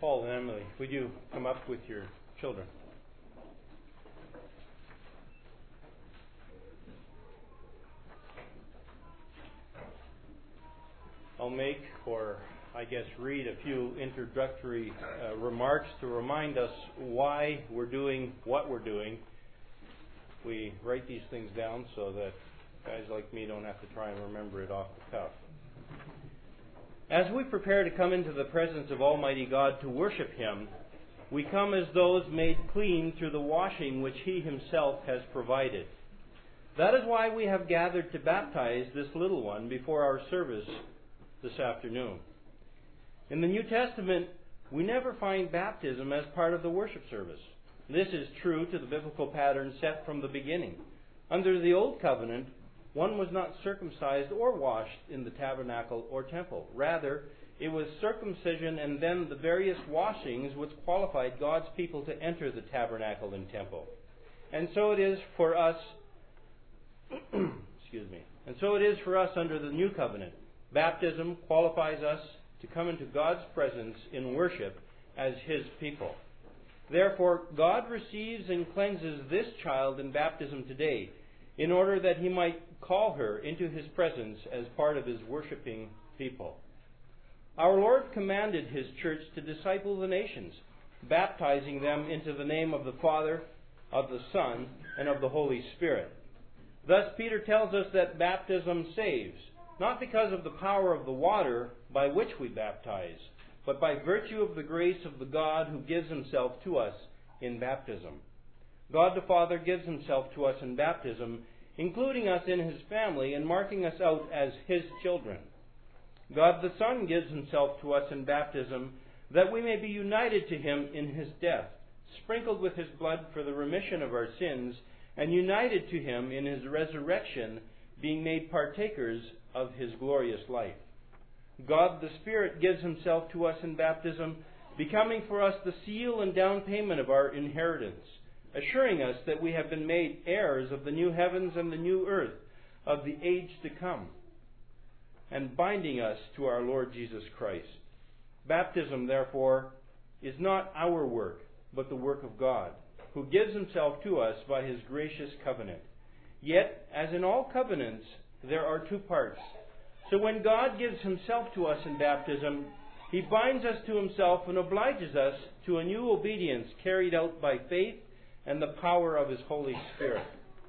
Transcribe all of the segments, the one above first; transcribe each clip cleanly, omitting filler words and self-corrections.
Paul and Emily, would you come up with your children? I'll make, or I guess read, a few introductory remarks to remind us why we're doing what we're doing. We write these things down so that guys like me don't have to try and remember it off the cuff. As we prepare to come into the presence of Almighty God to worship Him, we come as those made clean through the washing which He Himself has provided. That is why we have gathered to baptize this little one before our service this afternoon. In the New Testament, we never find baptism as part of the worship service. This is true to the biblical pattern set from the beginning. Under the Old Covenant, one was not circumcised or washed in the tabernacle or temple. Rather, it was circumcision and then the various washings which qualified God's people to enter the tabernacle and temple. And so it is for us, And so it is for us under the New Covenant. Baptism qualifies us to come into God's presence in worship as His people. Therefore, God receives and cleanses this child in baptism today, in order that He might call her into His presence as part of His worshiping people. Our Lord commanded His church to disciple the nations, baptizing them into the name of the Father, of the Son, and of the Holy Spirit. Thus, Peter tells us that baptism saves, not because of the power of the water by which we baptize, but by virtue of the grace of the God who gives Himself to us in baptism. God the Father gives Himself to us in baptism, including us in His family and marking us out as His children. God the Son gives Himself to us in baptism that we may be united to Him in His death, sprinkled with His blood for the remission of our sins, and united to Him in His resurrection, being made partakers of His glorious life. God the Spirit gives Himself to us in baptism, becoming for us the seal and down payment of our inheritance, assuring us that we have been made heirs of the new heavens and the new earth, of the age to come, and binding us to our Lord Jesus Christ. Baptism, therefore, is not our work, but the work of God, who gives Himself to us by His gracious covenant. Yet, as in all covenants, there are two parts. So when God gives Himself to us in baptism, He binds us to Himself and obliges us to a new obedience carried out by faith and the power of His Holy Spirit.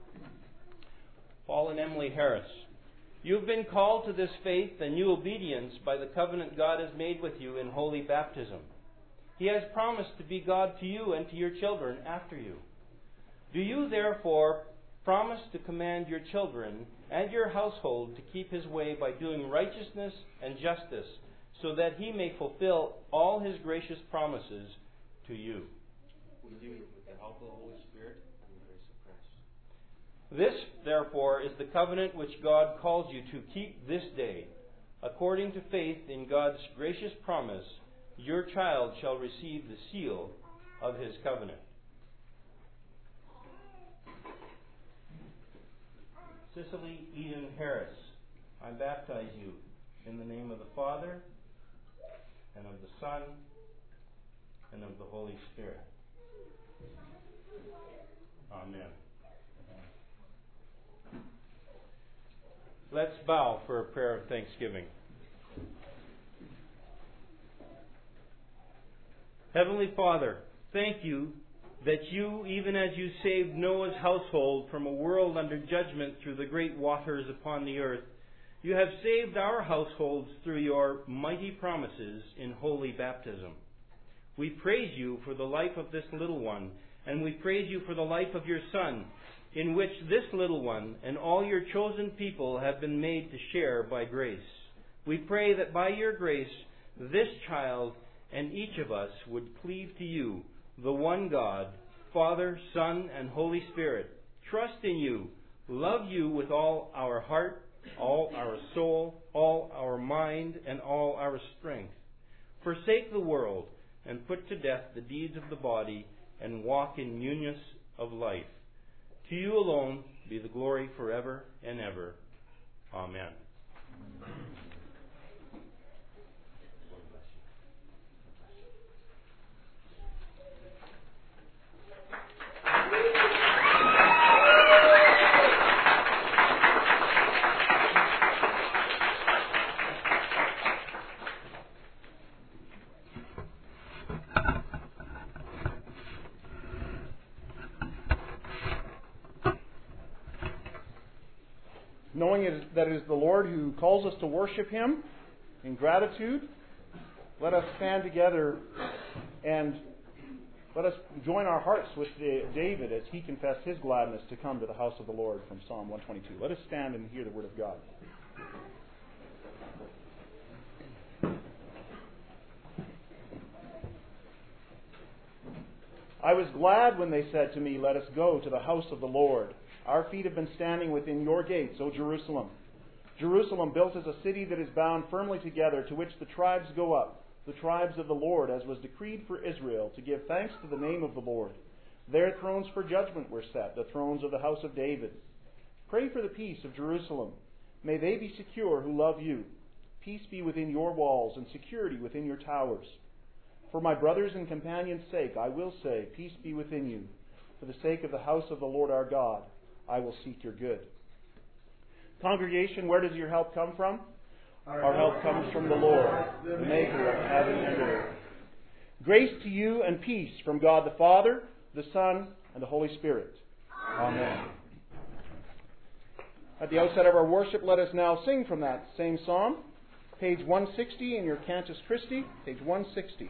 Paul and Emily Harris, you've been called to this faith and new obedience by the covenant God has made with you in holy baptism. He has promised to be God to you and to your children after you. Do you, therefore, promise to command your children and your household to keep His way by doing righteousness and justice, so that He may fulfill all His gracious promises to you? We do, with the help of the Holy Spirit and the grace of Christ. This, therefore, is the covenant which God calls you to keep this day. According to faith in God's gracious promise, your child shall receive the seal of His covenant. Cicely Eden Harris, I baptize you in the name of the Father, and of the Son, and of the Holy Spirit. Amen. Let's bow for a prayer of thanksgiving. Heavenly Father, thank you that you, even as you saved Noah's household from a world under judgment through the great waters upon the earth, you have saved our households through your mighty promises in holy baptism. We praise you for the life of this little one, and we praise you for the life of your Son, in which this little one and all your chosen people have been made to share by grace. We pray that by your grace, this child and each of us would cleave to you, the one God, Father, Son, and Holy Spirit, trust in you, love you with all our heart, all our soul, all our mind, and all our strength. Forsake the world and put to death the deeds of the body and walk in newness of life. To you alone be the glory forever and ever. Amen. knowing that it is the Lord who calls us to worship Him in gratitude, let us stand together and let us join our hearts with David as he confessed his gladness to come to the house of the Lord from Psalm 122. Let us stand and hear the word of God. I was glad when they said to me, "Let us go to the house of the Lord." Our feet have been standing within your gates, O Jerusalem. Jerusalem, built as a city that is bound firmly together, to which the tribes go up, the tribes of the Lord, as was decreed for Israel, to give thanks to the name of the Lord. Their thrones for judgment were set, the thrones of the house of David. Pray for the peace of Jerusalem. May they be secure who love you. Peace be within your walls and security within your towers. For my brothers and companions' sake, I will say, peace be within you. For the sake of the house of the Lord our God, I will seek your good. Congregation, where does your help come from? Our help comes from the Lord, the maker of heaven and earth. Grace to you and peace from God the Father, the Son, and the Holy Spirit. Amen. At the outset of our worship, let us now sing from that same psalm. Page 160 in your Cantus Christi, page 160.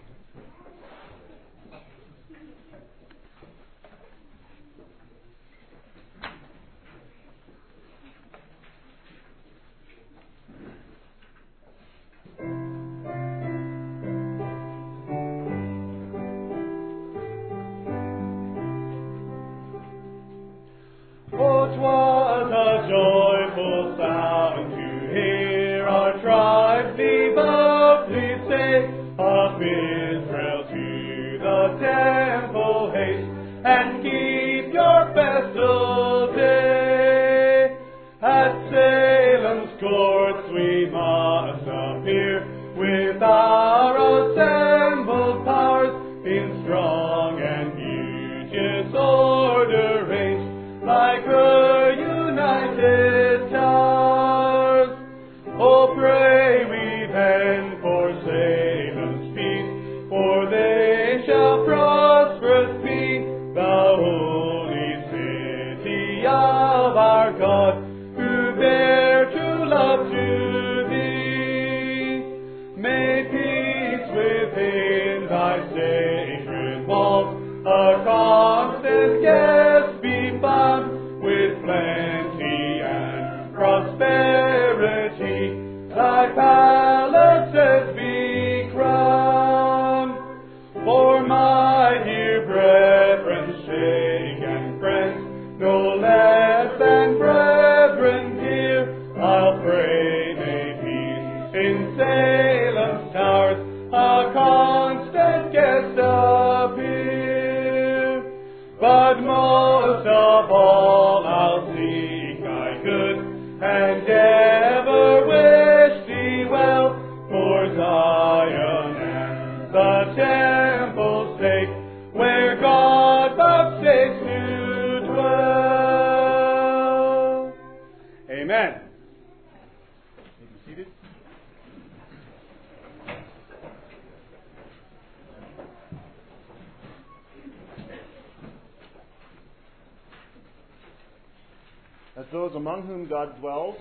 As those among whom God dwells,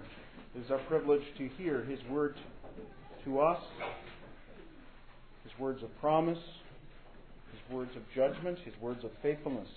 it is our privilege to hear His word to us, His words of promise, His words of judgment, His words of faithfulness.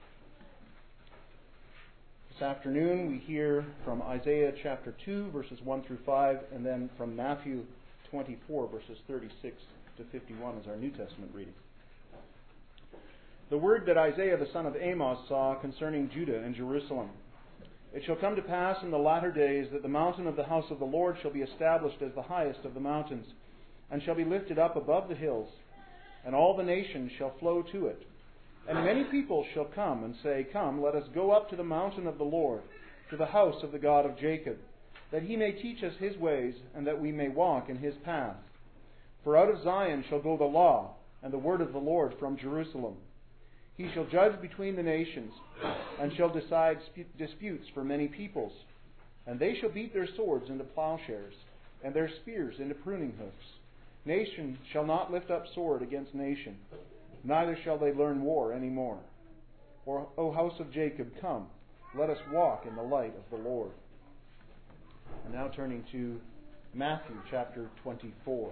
This afternoon we hear from Isaiah chapter 2, verses 1 through 5, and then from Matthew 24, verses 36 to 51 as our New Testament reading. The word that Isaiah the son of Amos saw concerning Judah and Jerusalem. It shall come to pass in the latter days that the mountain of the house of the Lord shall be established as the highest of the mountains, and shall be lifted up above the hills, and all the nations shall flow to it. And many people shall come and say, Come, let us go up to the mountain of the Lord, to the house of the God of Jacob, that He may teach us His ways, and that we may walk in His paths. For out of Zion shall go the law, and the word of the Lord from Jerusalem. He shall judge between the nations, and shall decide disputes for many peoples. And they shall beat their swords into plowshares, and their spears into pruning hooks. Nation shall not lift up sword against nation, neither shall they learn war any more. O house of Jacob, come, let us walk in the light of the Lord. And now turning to Matthew chapter 24.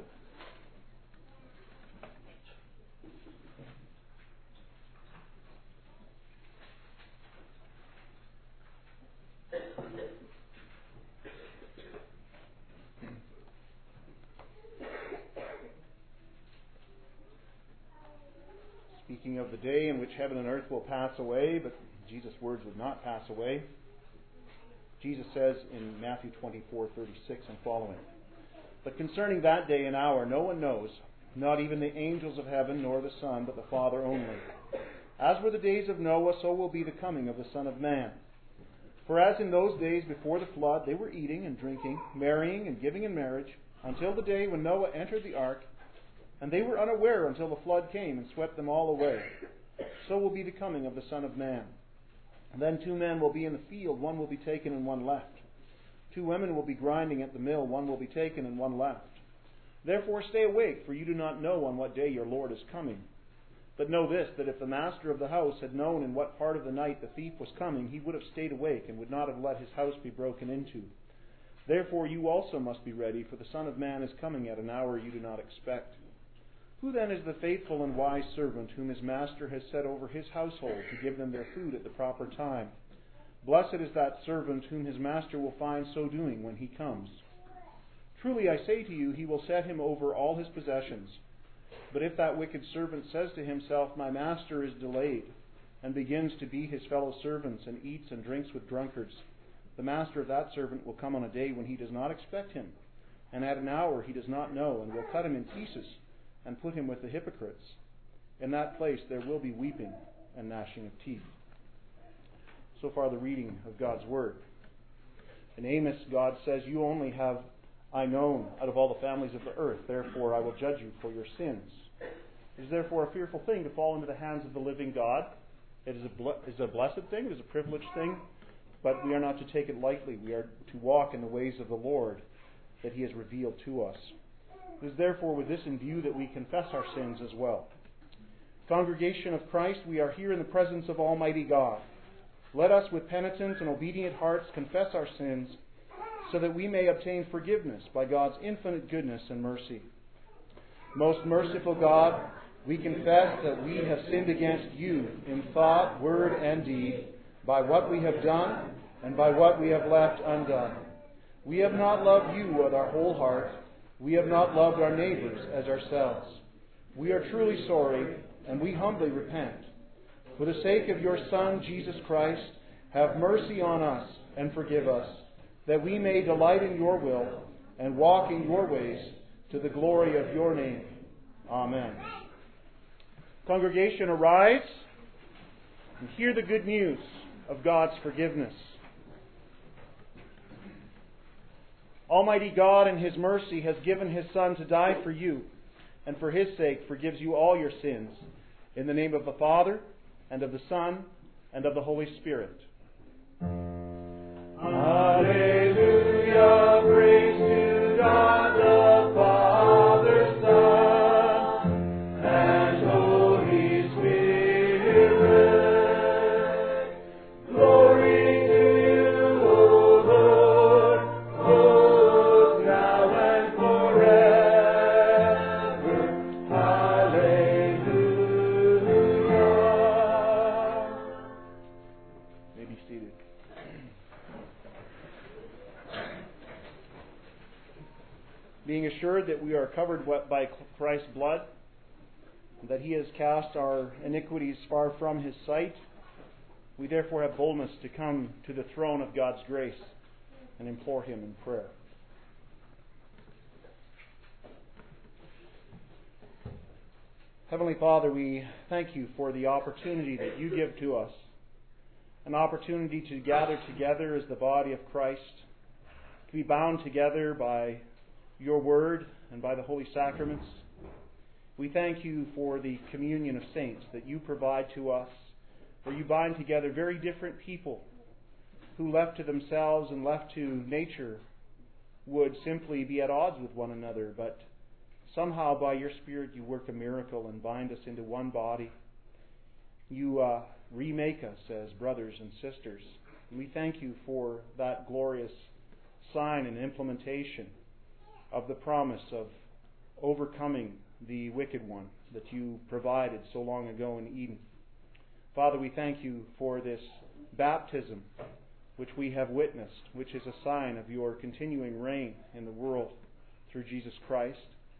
Speaking of the day in which heaven and earth will pass away, but Jesus' words would not pass away. Jesus says in Matthew 24:36 and following, "But concerning that day and hour no one knows, not even the angels of heaven, nor the Son, but the Father only. As were the days of Noah, so will be the coming of the Son of Man. For as in those days before the flood, they were eating and drinking, marrying and giving in marriage, until the day when Noah entered the ark, and they were unaware until the flood came and swept them all away. So will be the coming of the Son of Man. And then 2 men will be in the field, one will be taken and one left. 2 women will be grinding at the mill, one will be taken and one left. Therefore stay awake, for you do not know on what day your Lord is coming. But know this, that if the master of the house had known in what part of the night the thief was coming, he would have stayed awake and would not have let his house be broken into. Therefore you also must be ready, for the Son of Man is coming at an hour you do not expect. Who then is the faithful and wise servant whom his master has set over his household to give them their food at the proper time? Blessed is that servant whom his master will find so doing when he comes. Truly I say to you, he will set him over all his possessions. But if that wicked servant says to himself, my master is delayed, and begins to beat his fellow servants and eats and drinks with drunkards, the master of that servant will come on a day when he does not expect him, and at an hour he does not know, and will cut him in pieces and put him with the hypocrites. In that place there will be weeping and gnashing of teeth." So far the reading of God's Word. In Amos, God says, "You only have I known out of all the families of the earth, therefore I will judge you for your sins." It is therefore a fearful thing to fall into the hands of the living God. It is a blessed thing, it is a privileged thing, but we are not to take it lightly. We are to walk in the ways of the Lord that He has revealed to us. It is therefore with this in view that we confess our sins as well. Congregation of Christ, we are here in the presence of Almighty God. Let us with penitent and obedient hearts confess our sins so that we may obtain forgiveness by God's infinite goodness and mercy. Most merciful God, we confess that we have sinned against you in thought, word, and deed, by what we have done and by what we have left undone. We have not loved you with our whole heart. We have not loved our neighbors as ourselves. We are truly sorry, and we humbly repent. For the sake of your Son, Jesus Christ, have mercy on us and forgive us, that we may delight in your will and walk in your ways to the glory of your name. Amen. Congregation, arise and hear the good news of God's forgiveness. Almighty God in His mercy has given His Son to die for you, and for His sake forgives you all your sins. In the name of the Father, and of the Son, and of the Holy Spirit. Alleluia, praise to God the Father, Son, and Holy Spirit. Glory to you, O Lord, both now and forever. Hallelujah. May be seated. Being assured that we are covered by Christ's blood, that He has cast our iniquities far from His sight, we therefore have boldness to come to the throne of God's grace and implore Him in prayer. Heavenly Father, we thank you for the opportunity that you give to us, an opportunity to gather together as the body of Christ, to be bound together by your word and by the holy sacraments. We thank you for the communion of saints that you provide to us, where you bind together very different people who, left to themselves and left to nature, would simply be at odds with one another, but somehow by your Spirit you work a miracle and bind us into one body. You remake us as brothers and sisters. And we thank you for that glorious sign and implementation of the promise of overcoming the wicked one that you provided so long ago in Eden. Father, we thank you for this baptism which we have witnessed, which is a sign of your continuing reign in the world through Jesus Christ.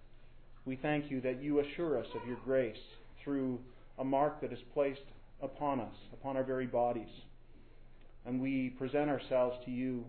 We thank you that you assure us of your grace through a mark that is placed upon us, upon our very bodies. And we present ourselves to you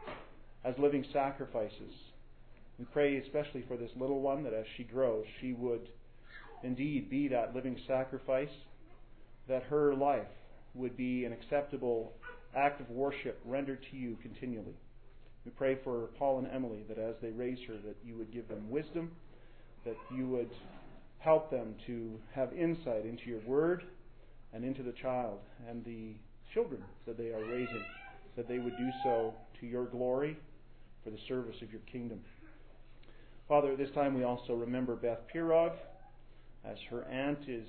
as living sacrifices. We pray especially for this little one, that as she grows, she would indeed be that living sacrifice, that her life would be an acceptable act of worship rendered to you continually. We pray for Paul and Emily, that as they raise her, that you would give them wisdom, that you would help them to have insight into your word and into the child and the children that they are raising, that they would do so to your glory for the service of your kingdom. Father, at this time we also remember Beth Pirog as her aunt is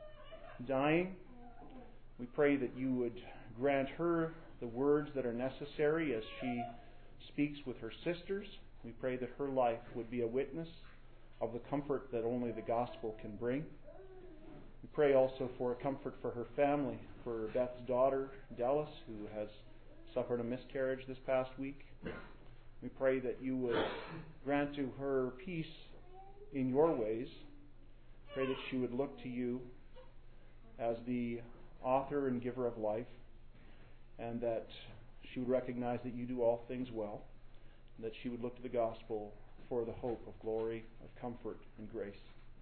dying. We pray that you would grant her the words that are necessary as she speaks with her sisters. We pray that her life would be a witness of the comfort that only the gospel can bring. We pray also for a comfort for her family, for Beth's daughter, Dallas, who has suffered a miscarriage this past week. We pray that you would grant to her peace in your ways. Pray that she would look to you as the author and giver of life, and that she would recognize that you do all things well, and that she would look to the gospel for the hope of glory, of comfort, and grace.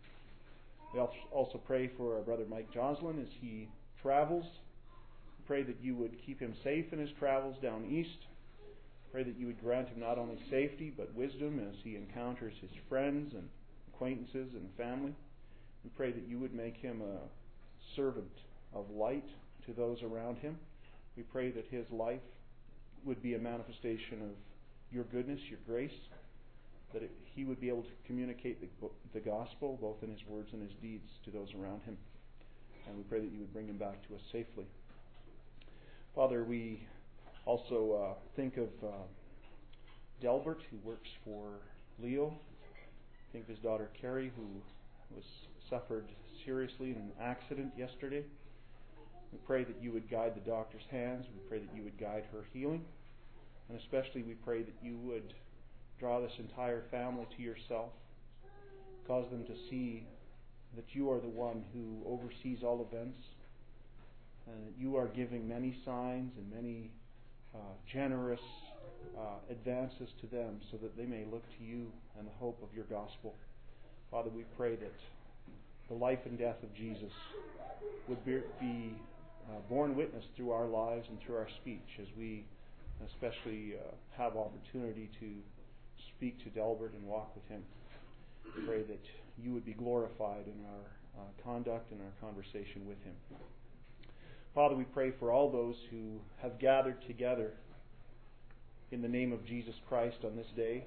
We also pray for our brother Mike Joslin as he travels. Pray that you would keep him safe in his travels down east. Pray that you would grant him not only safety but wisdom as he encounters his friends and acquaintances and family. We pray that you would make him a servant of light to those around him. We pray that his life would be a manifestation of your goodness, your grace, that he would be able to communicate the gospel both in his words and his deeds to those around him. And we pray that you would bring him back to us safely. Father, we also think of Delbert, who works for Leo. Think of his daughter Carrie, who suffered seriously in an accident yesterday. We pray that you would guide the doctor's hands. We pray that you would guide her healing. And especially we pray that you would draw this entire family to yourself. Cause them to see that you are the one who oversees all events, and that you are giving many signs and many generous advances to them so that they may look to you and the hope of your gospel. Father, we pray that the life and death of Jesus would be borne witness through our lives and through our speech as we especially have opportunity to speak to Delbert and walk with him. We pray that you would be glorified in our conduct and our conversation with him. Father, we pray for all those who have gathered together in the name of Jesus Christ on this day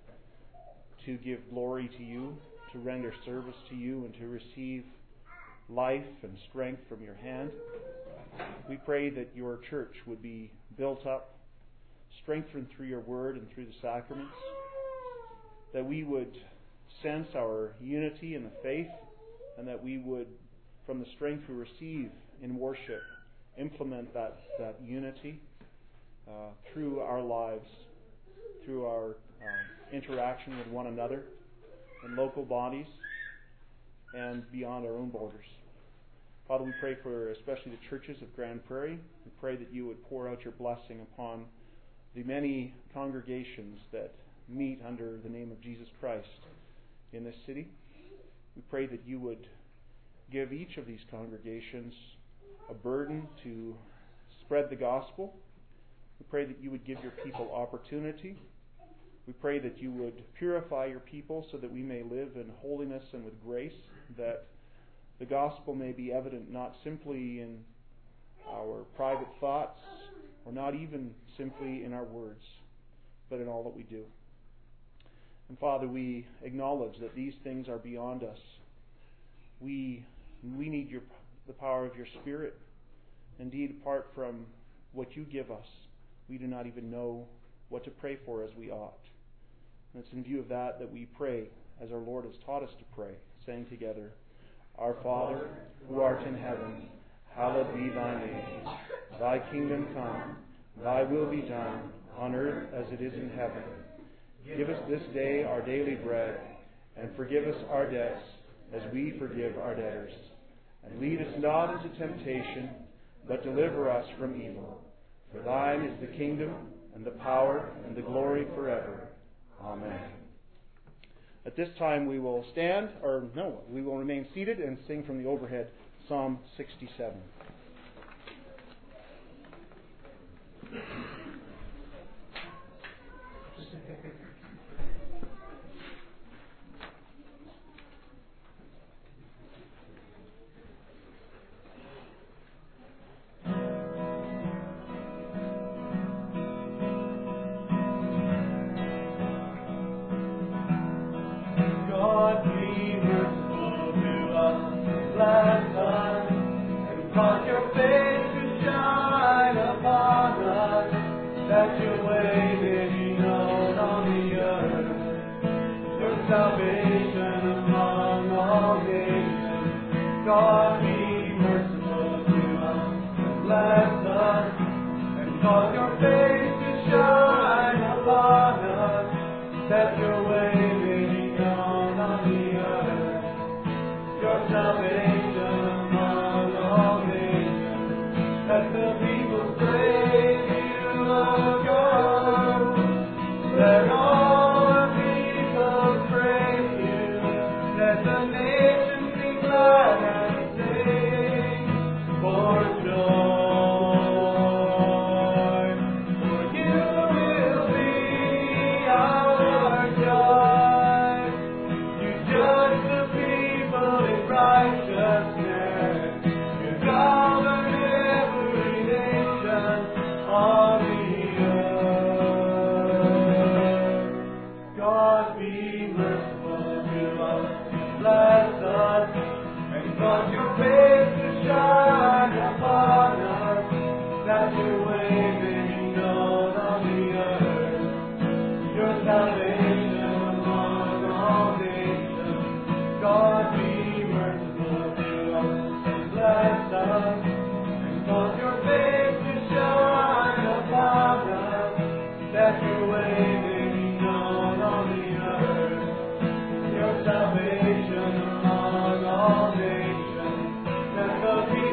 to give glory to you, to render service to you, and to receive life and strength from your hand. We pray that your church would be built up, strengthened through your word and through the sacraments, that we would sense our unity in the faith, and that we would, from the strength we receive in worship, implement that unity through our lives, through our interaction with one another in local bodies and beyond our own borders. Father, we pray for especially the churches of Grand Prairie. We pray that you would pour out your blessing upon the many congregations that meet under the name of Jesus Christ in this city. We pray that you would give each of these congregations a burden to spread the gospel. We pray that you would give your people opportunity. We pray that you would purify your people so that we may live in holiness and with grace, that the gospel may be evident not simply in our private thoughts or not even simply in our words, but in all that we do. And Father, we acknowledge that these things are beyond us. We need the power of your Spirit. Indeed, apart from what you give us, we do not even know what to pray for as we ought. And it's in view of that that we pray as our Lord has taught us to pray, saying together, Our Father, who art in heaven, hallowed be thy name. Thy kingdom come, thy will be done, on earth as it is in heaven. Give us this day our daily bread, and forgive us our debts, as we forgive our debtors. And lead us not into temptation, but deliver us from evil. For thine is the kingdom, and the power, and the glory forever. Amen. At this time we will we will remain seated and sing from the overhead Psalm 67. Salvation among all nations, let the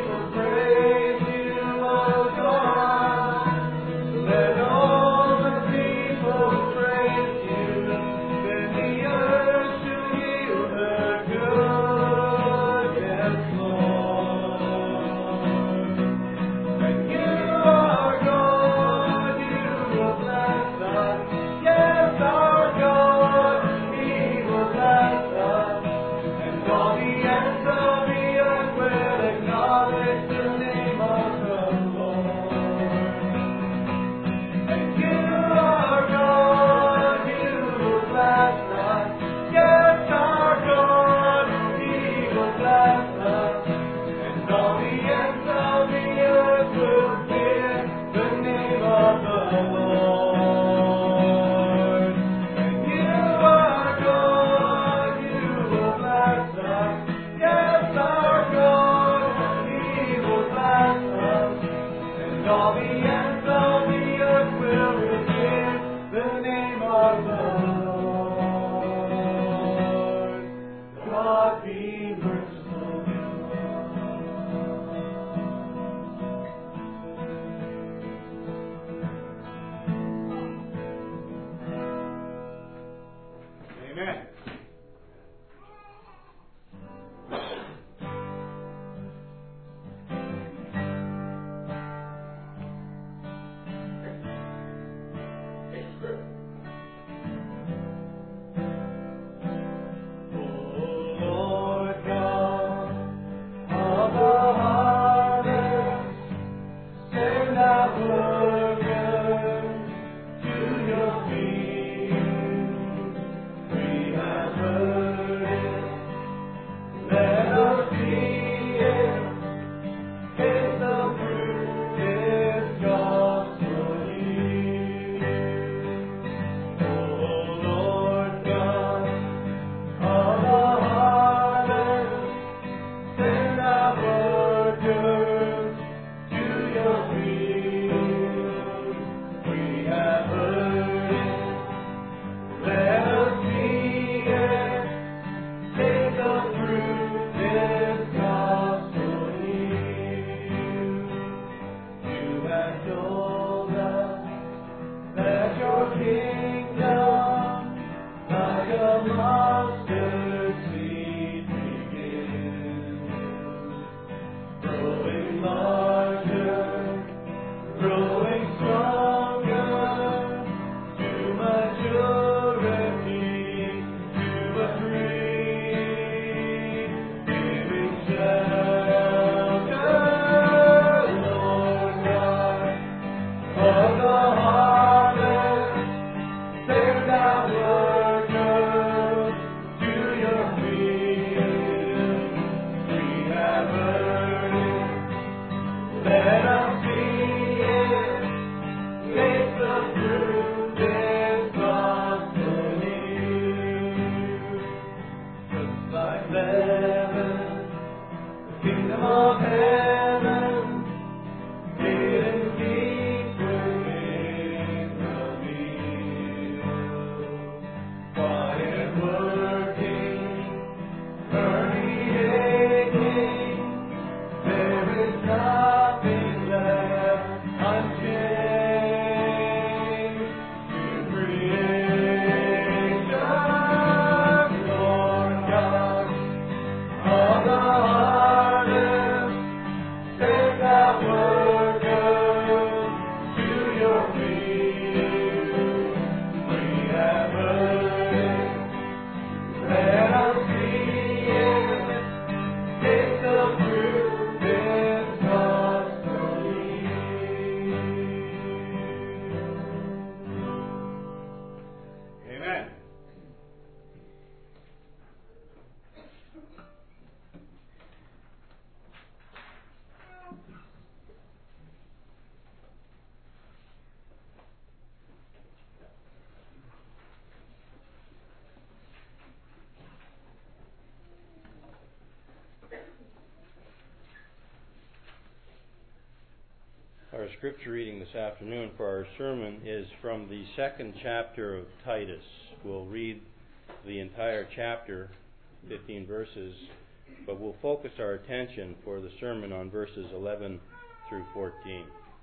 Our scripture reading this afternoon for our sermon is from the second chapter of Titus. We'll read the entire chapter, 15 verses, but we'll focus our attention for the sermon on verses 11 through 14.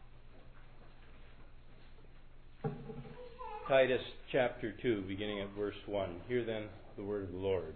Titus chapter 2, beginning at verse 1. Hear then the word of the Lord.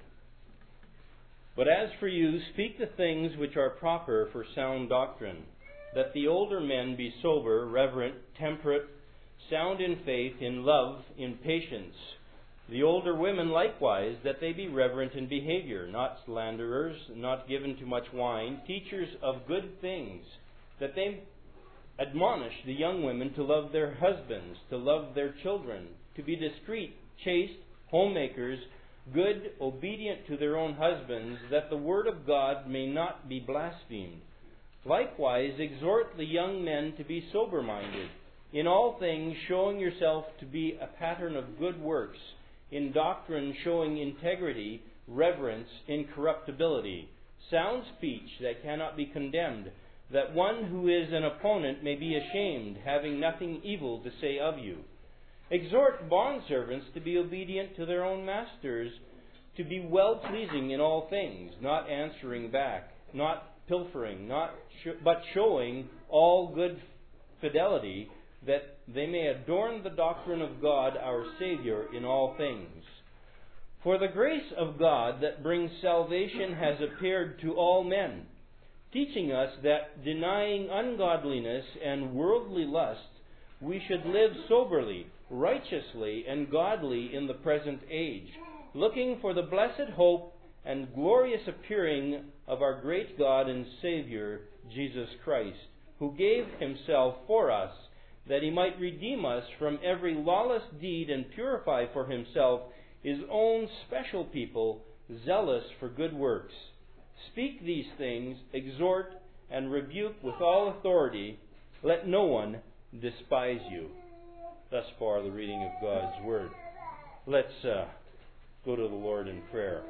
But as for you, speak the things which are proper for sound doctrine, that the older men be sober, reverent, temperate, sound in faith, in love, in patience. The older women likewise, that they be reverent in behavior, not slanderers, not given to much wine, teachers of good things, that they admonish the young women to love their husbands, to love their children, to be discreet, chaste, homemakers, good, obedient to their own husbands, that the word of God may not be blasphemed. Likewise, exhort the young men to be sober-minded, in all things showing yourself to be a pattern of good works, in doctrine showing integrity, reverence, incorruptibility, sound speech that cannot be condemned, that one who is an opponent may be ashamed, having nothing evil to say of you. Exhort bondservants to be obedient to their own masters, to be well-pleasing in all things, not answering back, not pilfering, but showing all good fidelity, that they may adorn the doctrine of God our Savior in all things. For the grace of God that brings salvation has appeared to all men, teaching us that, denying ungodliness and worldly lust, we should live soberly, righteously, and godly in the present age, looking for the blessed hope and glorious appearing of our great God and Savior, Jesus Christ, who gave himself for us, that he might redeem us from every lawless deed and purify for himself his own special people, zealous for good works. Speak these things, exhort, and rebuke with all authority. Let no one despise you. Thus far the reading of God's Word. Let's go to the Lord in prayer.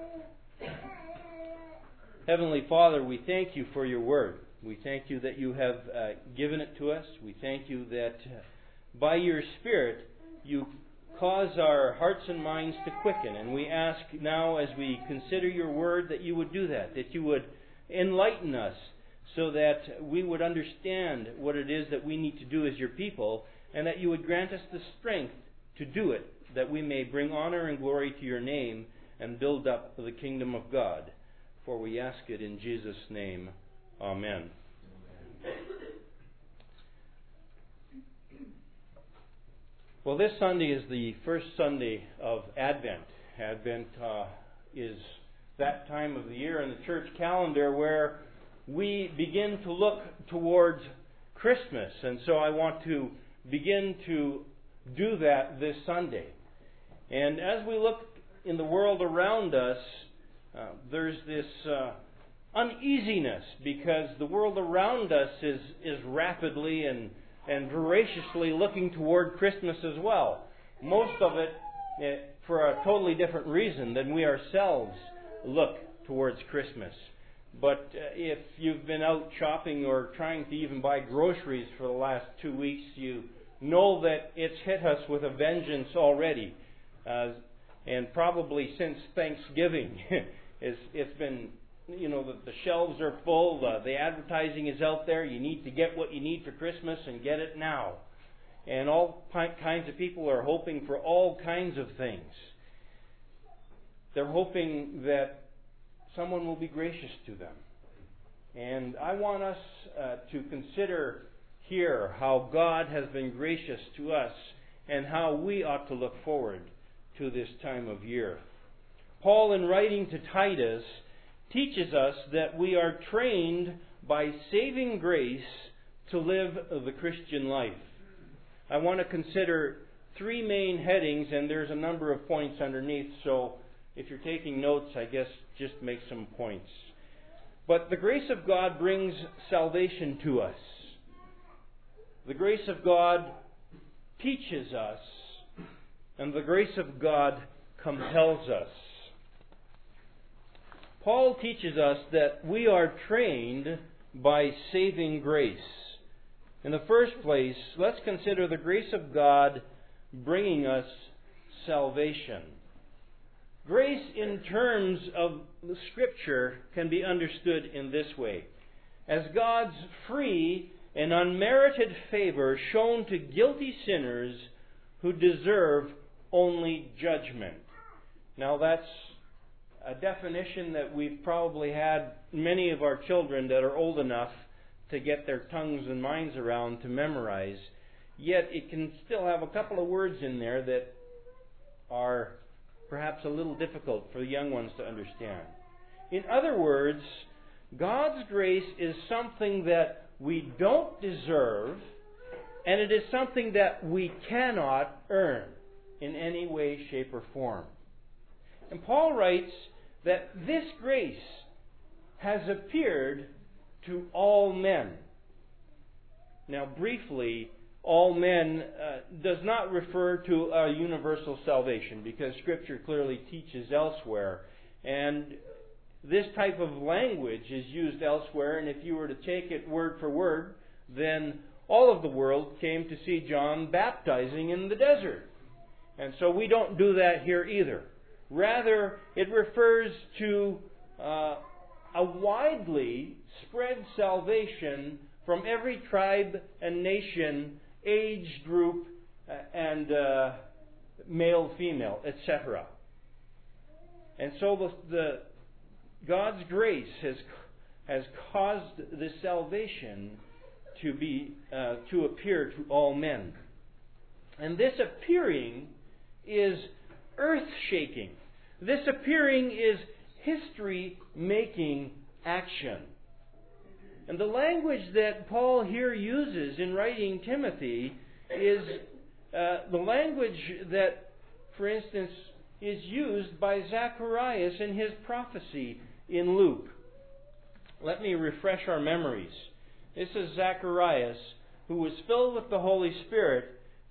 Heavenly Father, we thank you for your Word. We thank you that you have given it to us. We thank you that by your Spirit you cause our hearts and minds to quicken. And we ask now, as we consider your Word, that you would do that you would enlighten us so that we would understand what it is that we need to do as your people, and that you would grant us the strength to do it, that we may bring honor and glory to your name and build up the kingdom of God. For we ask it in Jesus' name. Amen. Well, this Sunday is the first Sunday of Advent. Advent is that time of the year in the church calendar where we begin to look towards Christmas. And so I want to begin to do that this Sunday. And as we look in the world around us, there's this uneasiness because the world around us is rapidly and voraciously looking toward Christmas as well. Most of it for a totally different reason than we ourselves look towards Christmas. But if you've been out shopping or trying to even buy groceries for the last 2 weeks, you know that it's hit us with a vengeance already. And probably since Thanksgiving, it's been, the shelves are full, the advertising is out there, you need to get what you need for Christmas and get it now. And all kinds of people are hoping for all kinds of things. They're hoping that someone will be gracious to them. And I want us to consider here how God has been gracious to us and how we ought to look forward to this time of year. Paul, in writing to Titus, teaches us that we are trained by saving grace to live the Christian life. I want to consider 3 main headings, and there's a number of points underneath, so if you're taking notes, I guess just make some points. But the grace of God brings salvation to us. The grace of God teaches us, and the grace of God compels us. Paul teaches us that we are trained by saving grace. In the first place, let's consider the grace of God bringing us salvation. Grace in terms of the Scripture can be understood in this way: as God's free and unmerited favor shown to guilty sinners who deserve only judgment. Now that's a definition that we've probably had many of our children that are old enough to get their tongues and minds around to memorize. Yet it can still have a couple of words in there that are perhaps a little difficult for the young ones to understand. In other words, God's grace is something that we don't deserve, and it is something that we cannot earn in any way, shape, or form. And Paul writes that this grace has appeared to all men. Now, briefly, all men does not refer to a universal salvation, because Scripture clearly teaches elsewhere. And this type of language is used elsewhere, and if you were to take it word for word, then all of the world came to see John baptizing in the desert. And so we don't do that here either. Rather, it refers to a widely spread salvation from every tribe and nation, age group, and male, female, etc. And so God's grace has caused this salvation to appear to all men. And this appearing is earth-shaking. This appearing is history-making action. And the language that Paul here uses in writing Timothy is the language that, for instance, is used by Zacharias in his prophecy in Luke. Let me refresh our memories. This is Zacharias, who was filled with the Holy Spirit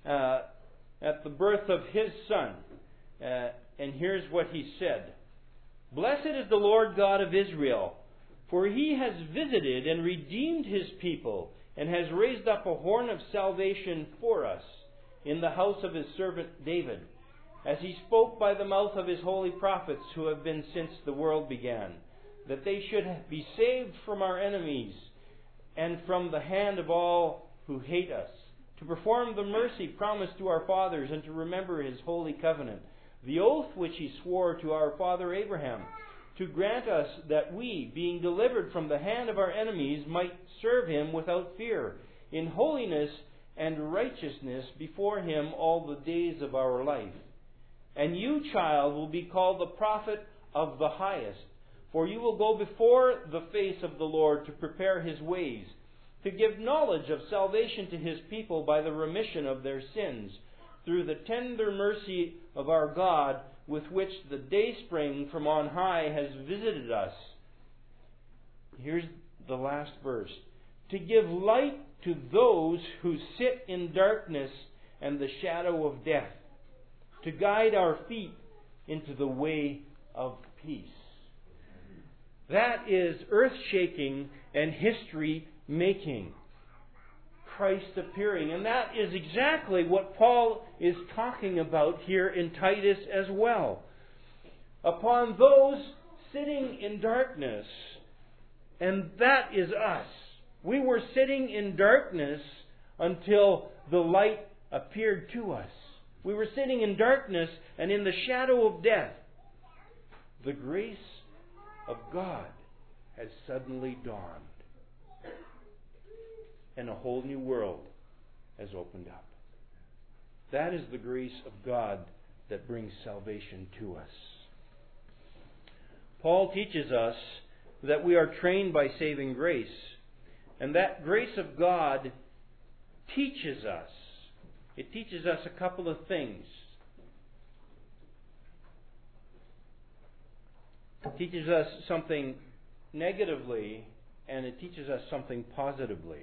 at the birth of his son. And here's what he said: "Blessed is the Lord God of Israel, for he has visited and redeemed his people, and has raised up a horn of salvation for us in the house of his servant David, as he spoke by the mouth of his holy prophets who have been since the world began, that they should be saved from our enemies and from the hand of all who hate us, to perform the mercy promised to our fathers, and to remember his holy covenant, the oath which he swore to our father Abraham, to grant us that we, being delivered from the hand of our enemies, might serve him without fear, in holiness and righteousness before him all the days of our life. And you, child, will be called the prophet of the highest, For you will go before the face of the Lord to prepare His ways, to give knowledge of salvation to His people by the remission of their sins, through the tender mercy of our God, with which the dayspring from on high has visited us. Here's the last verse. To give light to those who sit in darkness and the shadow of death, to guide our feet into the way of peace. That is earth-shaking and history-making. Christ appearing. And that is exactly what Paul is talking about here in Titus as well. Upon those sitting in darkness, and that is us. We were sitting in darkness until the light appeared to us. We were sitting in darkness and in the shadow of death. The grace of God has suddenly dawned, and a whole new world has opened up. That is the grace of God that brings salvation to us. Paul teaches us that we are trained by saving grace, and that grace of God teaches us. It teaches us a couple of things. It teaches us something negatively, and it teaches us something positively.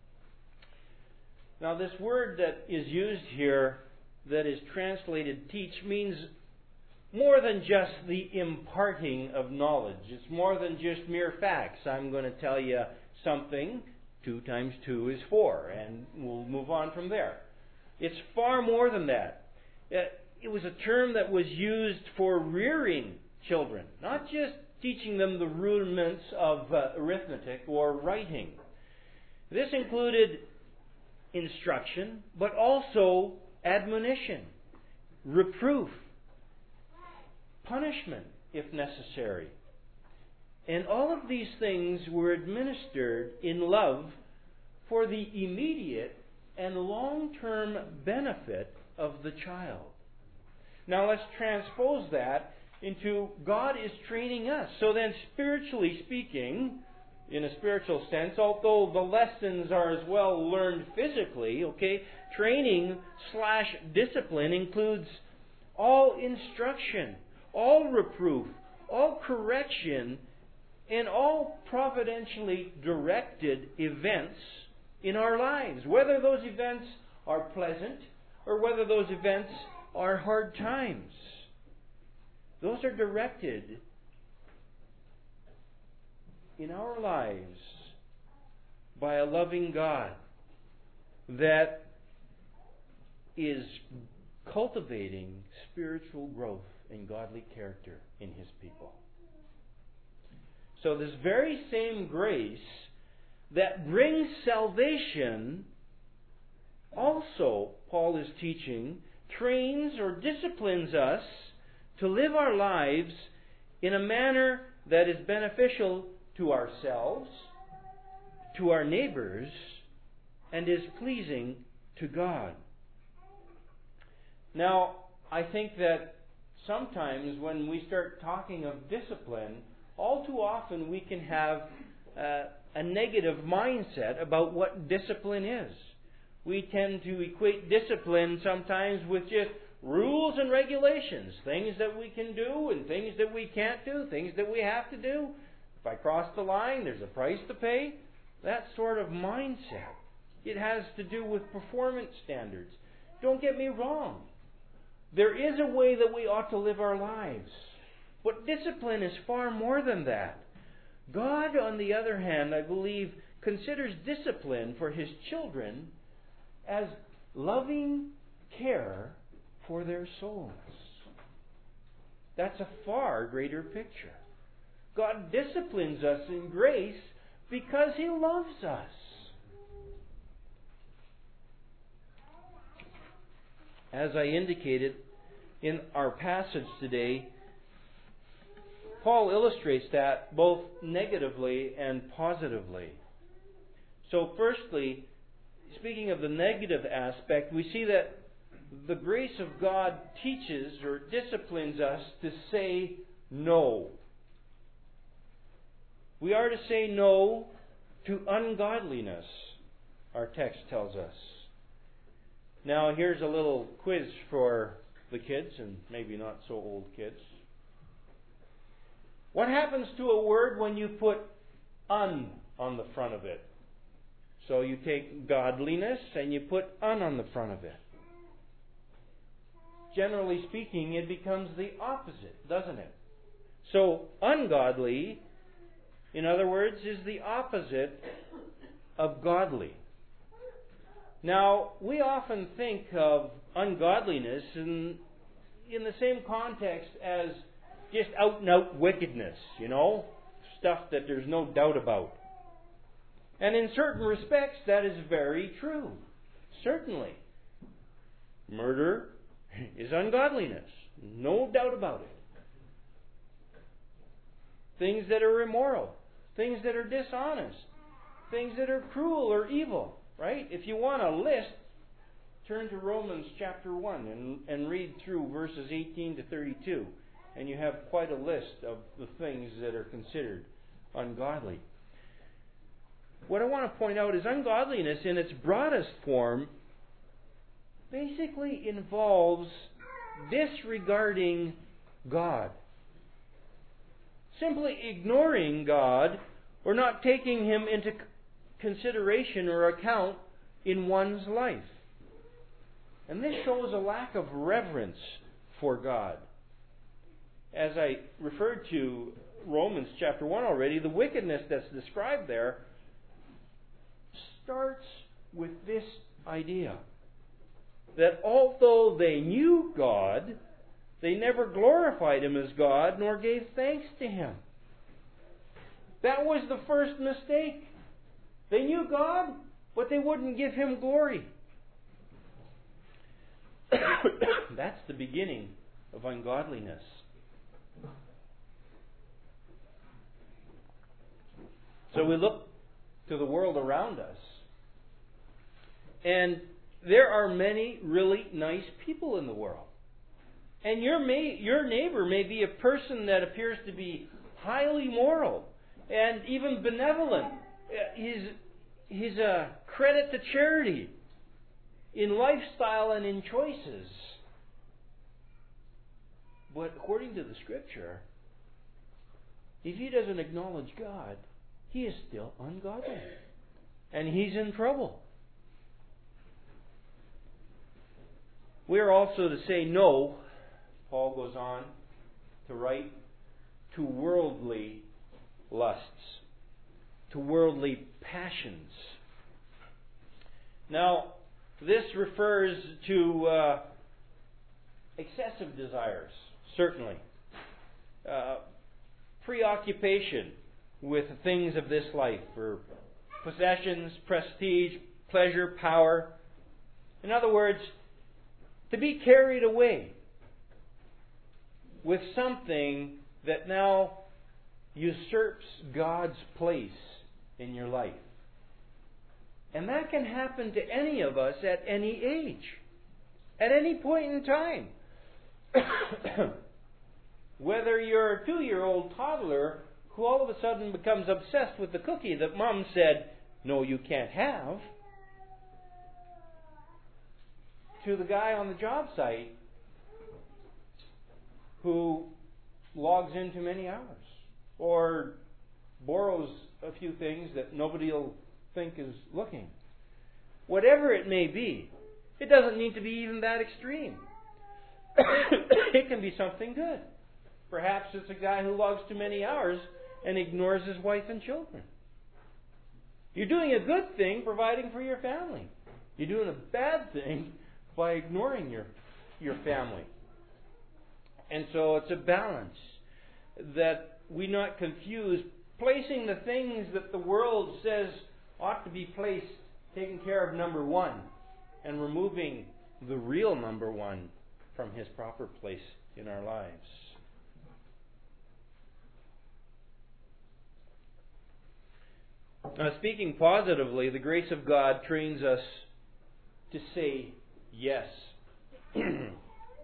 Now, this word that is used here, that is translated teach, means more than just the imparting of knowledge. It's more than just mere facts. I'm going to tell you something. 2 times 2 is 4, and we'll move on from there. It's far more than that. It was a term that was used for rearing children, not just teaching them the rudiments of arithmetic or writing. This included instruction, but also admonition, reproof, punishment if necessary. And all of these things were administered in love for the immediate and long-term benefit of the child. Now let's transpose that into God is training us. So then, spiritually speaking, in a spiritual sense, although the lessons are as well learned physically, training/discipline includes all instruction, all reproof, all correction, and all providentially directed events in our lives, whether those events are pleasant or whether those events are hard times. Those are directed in our lives by a loving God that is cultivating spiritual growth and godly character in His people. So this very same grace that brings salvation also, Paul is teaching, trains or disciplines us to live our lives in a manner that is beneficial to ourselves, to our neighbors, and is pleasing to God. Now, I think that sometimes when we start talking of discipline, all too often we can have a negative mindset about what discipline is. We tend to equate discipline sometimes with just rules and regulations, things that we can do and things that we can't do, things that we have to do. If I cross the line, there's a price to pay. That sort of mindset. It has to do with performance standards. Don't get me wrong. There is a way that we ought to live our lives. But discipline is far more than that. God, on the other hand, I believe, considers discipline for His children as loving care for their souls. That's a far greater picture. God disciplines us in grace because He loves us. As I indicated in our passage today, Paul illustrates that both negatively and positively. So firstly, speaking of the negative aspect, we see that the grace of God teaches or disciplines us to say no. We are to say no to ungodliness, our text tells us. Now, here's a little quiz for the kids, and maybe not so old kids. What happens to a word when you put on the front of it? So you take godliness and you put on the front of it. Generally speaking, it becomes the opposite, doesn't it? So ungodly, in other words, is the opposite of godly. Now, we often think of ungodliness in the same context as just out and out wickedness, stuff that there's no doubt about. And in certain respects, that is very true. Certainly. Murder is ungodliness. No doubt about it. Things that are immoral. Things that are dishonest. Things that are cruel or evil. Right? If you want a list, turn to Romans chapter 1 and read through verses 18 to 32. And you have quite a list of the things that are considered ungodly. What I want to point out is ungodliness in its broadest form basically involves disregarding God. Simply ignoring God or not taking Him into consideration or account in one's life. And this shows a lack of reverence for God. As I referred to Romans chapter 1 already, the wickedness that's described there starts with this idea that although they knew God, they never glorified Him as God nor gave thanks to Him. That was the first mistake. They knew God, but they wouldn't give Him glory. That's the beginning of ungodliness. So we look to the world around us, and there are many really nice people in the world. And your neighbor may be a person that appears to be highly moral and even benevolent. He's a credit to charity in lifestyle and in choices. But according to the Scripture, if he doesn't acknowledge God, he is still ungodly. And he's in trouble. We are also to say no, Paul goes on to write, to worldly lusts, to worldly passions. Now, this refers to excessive desires, certainly. Preoccupation with the things of this life, for possessions, prestige, pleasure, power. In other words, to be carried away with something that now usurps God's place in your life. And that can happen to any of us at any age, at any point in time. Whether you're a 2-year-old toddler who all of a sudden becomes obsessed with the cookie that Mom said, no, you can't have, to the guy on the job site who logs in too many hours or borrows a few things that nobody will think is looking. Whatever it may be, it doesn't need to be even that extreme. It can be something good. Perhaps it's a guy who logs too many hours and ignores his wife and children. You're doing a good thing providing for your family. You're doing a bad thing by ignoring your family. And so it's a balance that we not confuse placing the things that the world says ought to be placed, taken care of, number one, and removing the real number one from his proper place in our lives. Now, speaking positively, the grace of God trains us to say yes.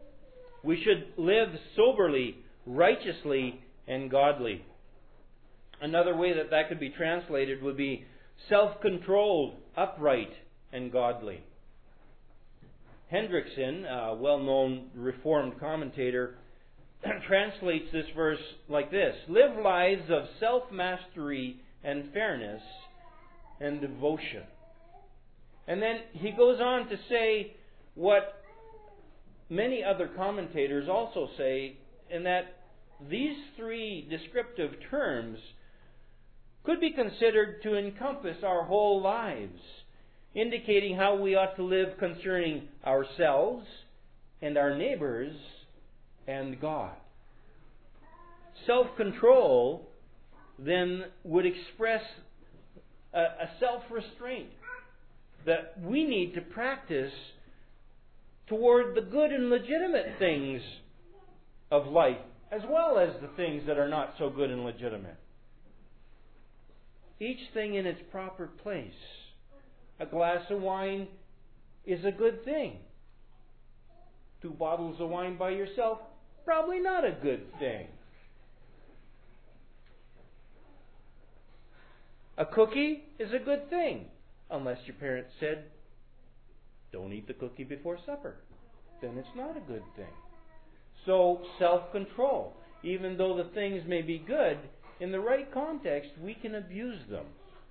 We should live soberly, righteously, and godly. Another way that could be translated would be self-controlled, upright, and godly. Hendrickson, a well-known Reformed commentator, translates this verse like this: live lives of self-mastery and fairness and devotion. And then he goes on to say what many other commentators also say, in that these three descriptive terms could be considered to encompass our whole lives, indicating how we ought to live concerning ourselves and our neighbors and God. Self-control then would express a self-restraint that we need to practice toward the good and legitimate things of life, as well as the things that are not so good and legitimate. Each thing in its proper place. A glass of wine is a good thing. 2 bottles of wine by yourself, probably not a good thing. A cookie is a good thing, unless your parents said, don't eat the cookie before supper. Then it's not a good thing. So, self-control. Even though the things may be good, in the right context, we can abuse them.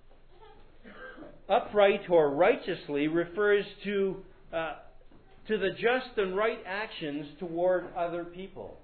Upright or righteously refers to the just and right actions toward other people.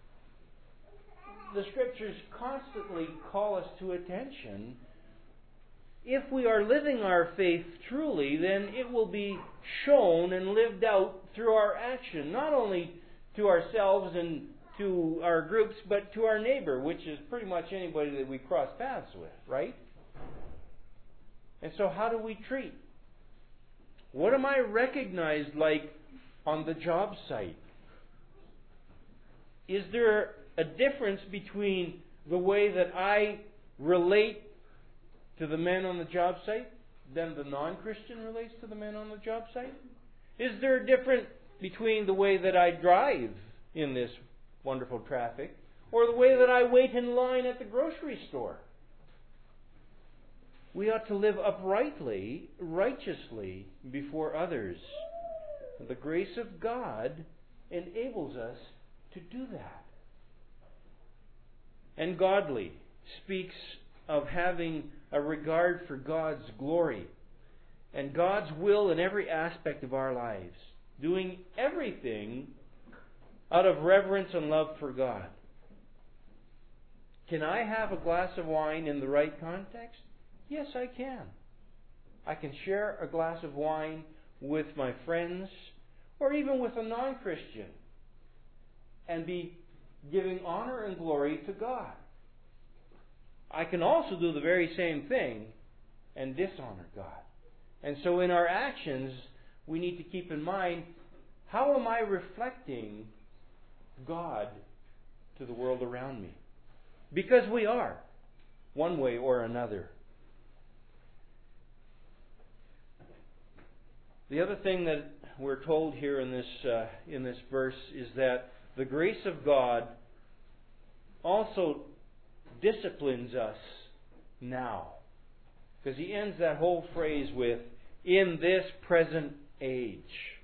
The Scriptures constantly call us to attention. If we are living our faith truly, then it will be shown and lived out through our action, not only to ourselves and to our groups, but to our neighbor, which is pretty much anybody that we cross paths with, right? And so how do we treat? What am I recognized like on the job site? Is there a difference between the way that I relate to the men on the job site than the non-Christian relates to the men on the job site? Is there a difference between the way that I drive in this wonderful traffic or the way that I wait in line at the grocery store? We ought to live uprightly, righteously before others. The grace of God enables us to do that. And godly speaks of having a regard for God's glory and God's will in every aspect of our lives, doing everything out of reverence and love for God. Can I have a glass of wine in the right context? Yes, I can. I can share a glass of wine with my friends or even with a non-Christian and be giving honor and glory to God. I can also do the very same thing and dishonor God. And so in our actions, we need to keep in mind, how am I reflecting God to the world around me? Because we are, one way or another. The other thing that we're told here in this verse is that the grace of God also disciplines us now. Because he ends that whole phrase with, in this present age.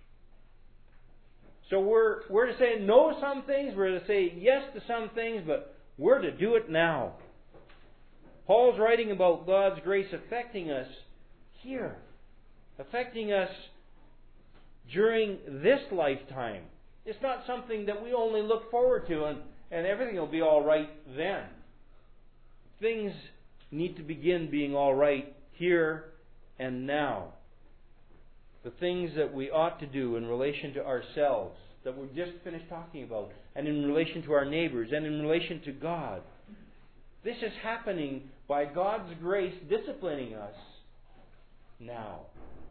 So we're to say no to some things, we're to say yes to some things, but we're to do it now. Paul's writing about God's grace affecting us here, affecting us during this lifetime. It's not something that we only look forward to and everything will be all right then. Things need to begin being all right here and now. The things that we ought to do in relation to ourselves, that we've just finished talking about, and in relation to our neighbors, and in relation to God. This is happening by God's grace disciplining us now.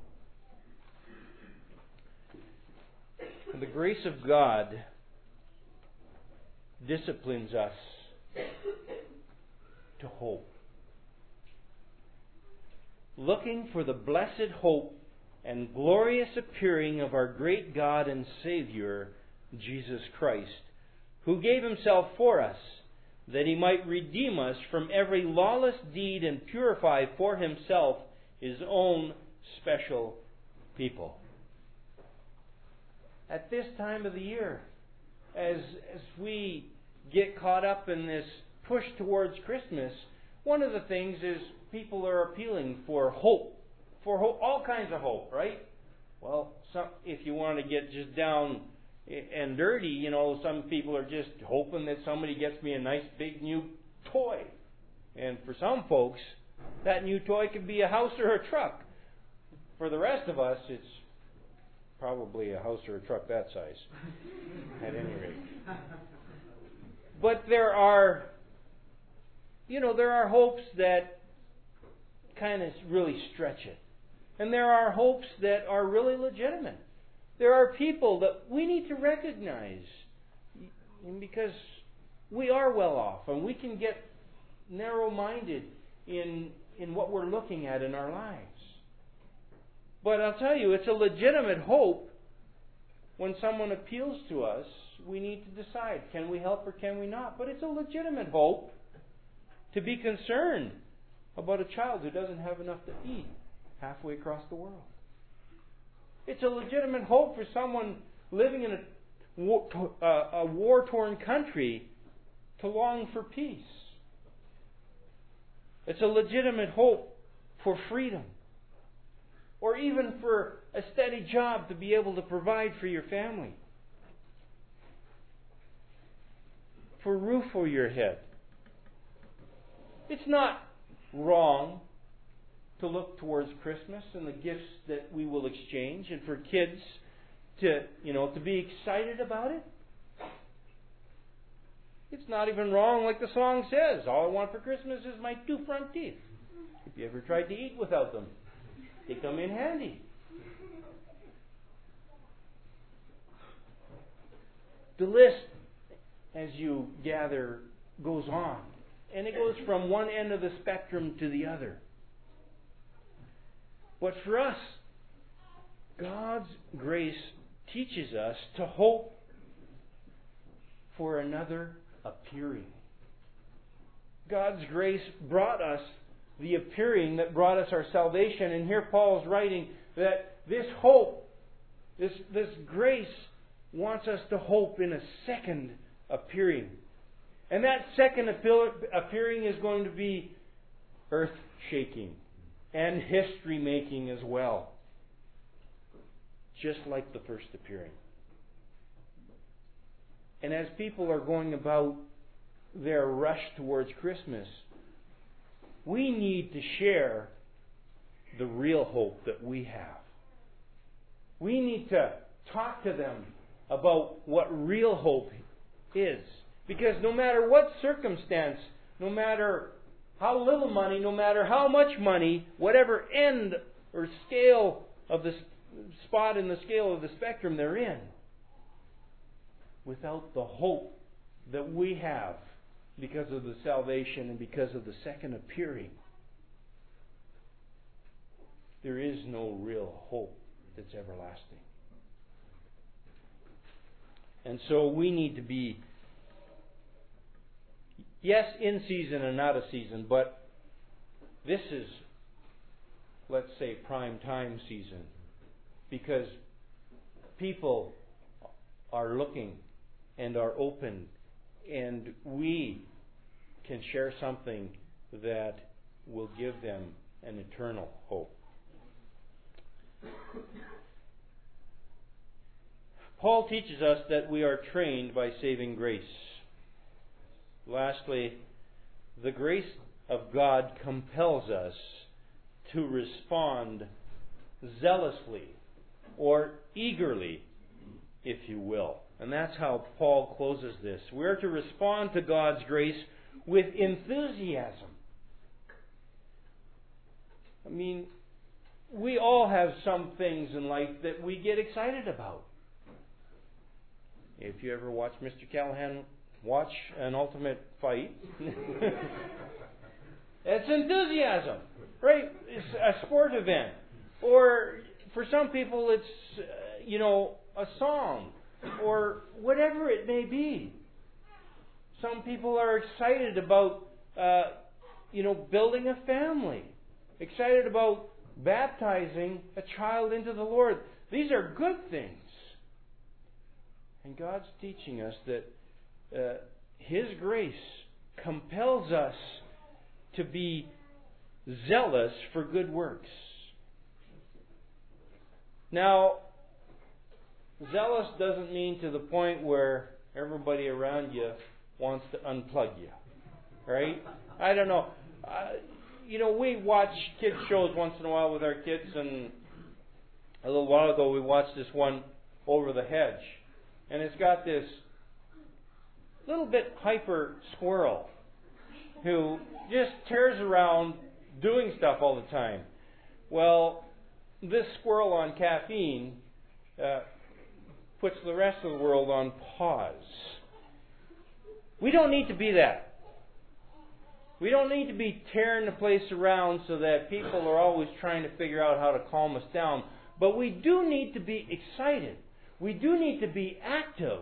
And the grace of God disciplines us to hope. Looking for the blessed hope and glorious appearing of our great God and Savior, Jesus Christ, who gave Himself for us, that He might redeem us from every lawless deed and purify for Himself His own special people. At this time of the year, as we get caught up in this push towards Christmas, one of the things is people are appealing for hope. For hope, all kinds of hope, right? Well, if you want to get just down and dirty, some people are just hoping that somebody gets me a nice big new toy. And for some folks, that new toy could be a house or a truck. For the rest of us, it's probably a house or a truck that size, at any rate. But there are hopes that kind of really stretch it. And there are hopes that are really legitimate. There are people that we need to recognize, because we are well off and we can get narrow-minded in what we're looking at in our lives. But I'll tell you, it's a legitimate hope. When someone appeals to us, we need to decide, can we help or can we not? But it's a legitimate hope to be concerned about a child who doesn't have enough to eat halfway across the world. It's a legitimate hope for someone living in a war-torn country to long for peace. It's a legitimate hope for freedom, or even for a steady job to be able to provide for your family, for a roof over your head. It's not wrong to look towards Christmas and the gifts that we will exchange, and for kids to be excited about it. It's not even wrong, like the song says, all I want for Christmas is my 2 front teeth. If you ever tried to eat without them, they come in handy. The list, as you gather, goes on. And it goes from one end of the spectrum to the other. But for us, God's grace teaches us to hope for another appearing. God's grace brought us the appearing that brought us our salvation. And here Paul's writing that this hope, this grace, wants us to hope in a second appearing. And that second appearing is going to be earth-shaking and history-making as well. Just like the first appearing. And as people are going about their rush towards Christmas, we need to share the real hope that we have. We need to talk to them about what real hope is. Because no matter what circumstance, no matter how little money, no matter how much money, whatever end or scale of the spot in the scale of the spectrum they're in, without the hope that we have because of the salvation and because of the second appearing, there is no real hope that's everlasting. And so we need to be, yes, in season and out of season, but this is, let's say, prime time season, because people are looking and are open, and we can share something that will give them an eternal hope. Paul teaches us that we are trained by saving grace. Lastly, the grace of God compels us to respond zealously or eagerly, if you will. And that's how Paul closes this. We're to respond to God's grace with enthusiasm. I mean, we all have some things in life that we get excited about. If you ever watch Mr. Callahan watch an ultimate fight, it's enthusiasm, right? It's a sport event. Or for some people it's, a song, or whatever it may be. Some people are excited about, building a family. Excited about baptizing a child into the Lord. These are good things. And God's teaching us that His grace compels us to be zealous for good works. Now, zealous doesn't mean to the point where everybody around you wants to unplug you. Right? I don't know. We watch kids shows once in a while with our kids, and a little while ago we watched this one, Over the Hedge. And it's got this little bit hyper squirrel who just tears around doing stuff all the time. Well, this squirrel on caffeine puts the rest of the world on pause. We don't need to be that. We don't need to be tearing the place around so that people are always trying to figure out how to calm us down. But we do need to be excited. We do need to be active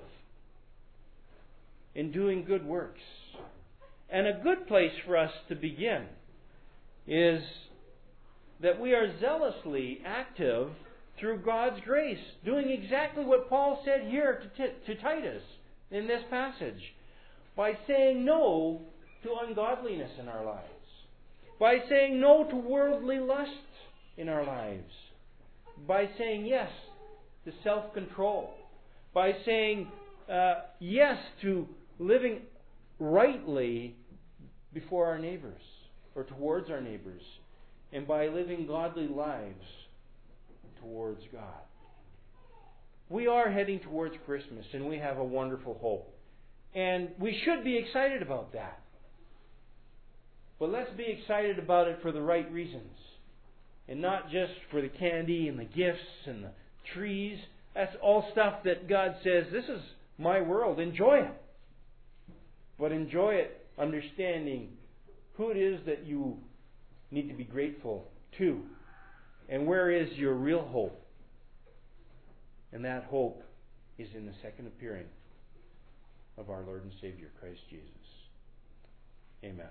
in doing good works. And a good place for us to begin is that we are zealously active through God's grace, doing exactly what Paul said here to Titus in this passage, by saying no to ungodliness in our lives, by saying no to worldly lusts in our lives, by saying yes to self-control, by saying yes to living rightly before our neighbors or towards our neighbors, and by living godly lives towards God. We are heading towards Christmas, and we have a wonderful hope. And we should be excited about that. But let's be excited about it for the right reasons. And not just for the candy and the gifts and the trees. That's all stuff that God says, this is my world, enjoy it. But enjoy it understanding who it is that you need to be grateful to. And where is your real hope? And that hope is in the second appearing of our Lord and Savior, Christ Jesus. Amen.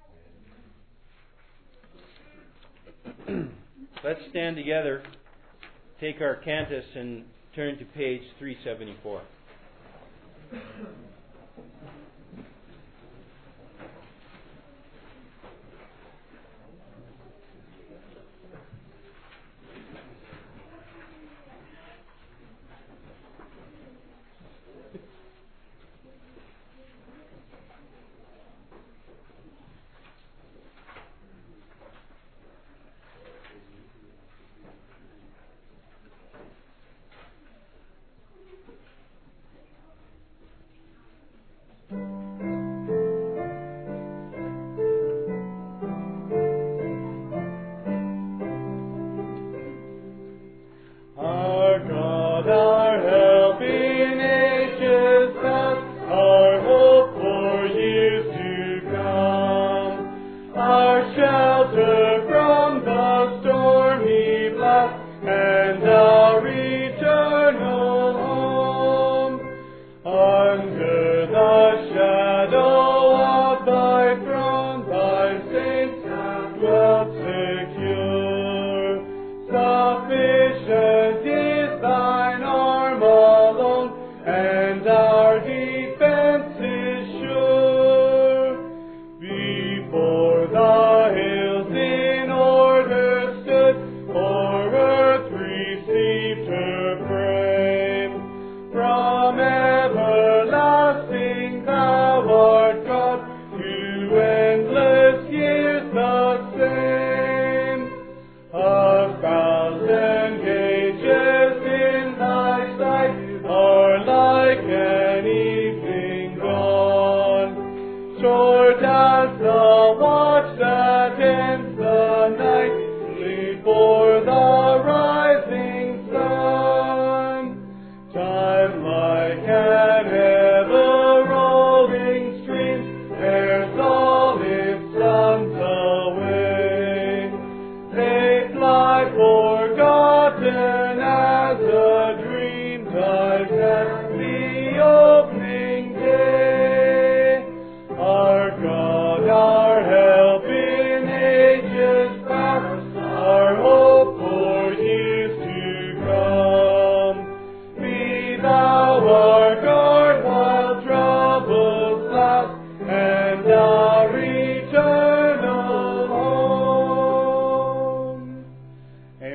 Let's stand together, take our cantus, and turn to page 374.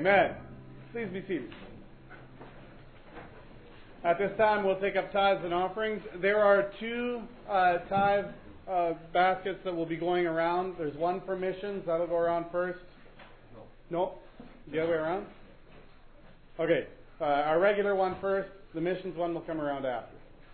Amen. Please be seated. At this time, we'll take up tithes and offerings. There are two tithe baskets that will be going around. There's one for missions. That'll go around first. No? The other way around? Okay. Our regular one first. The missions one will come around after.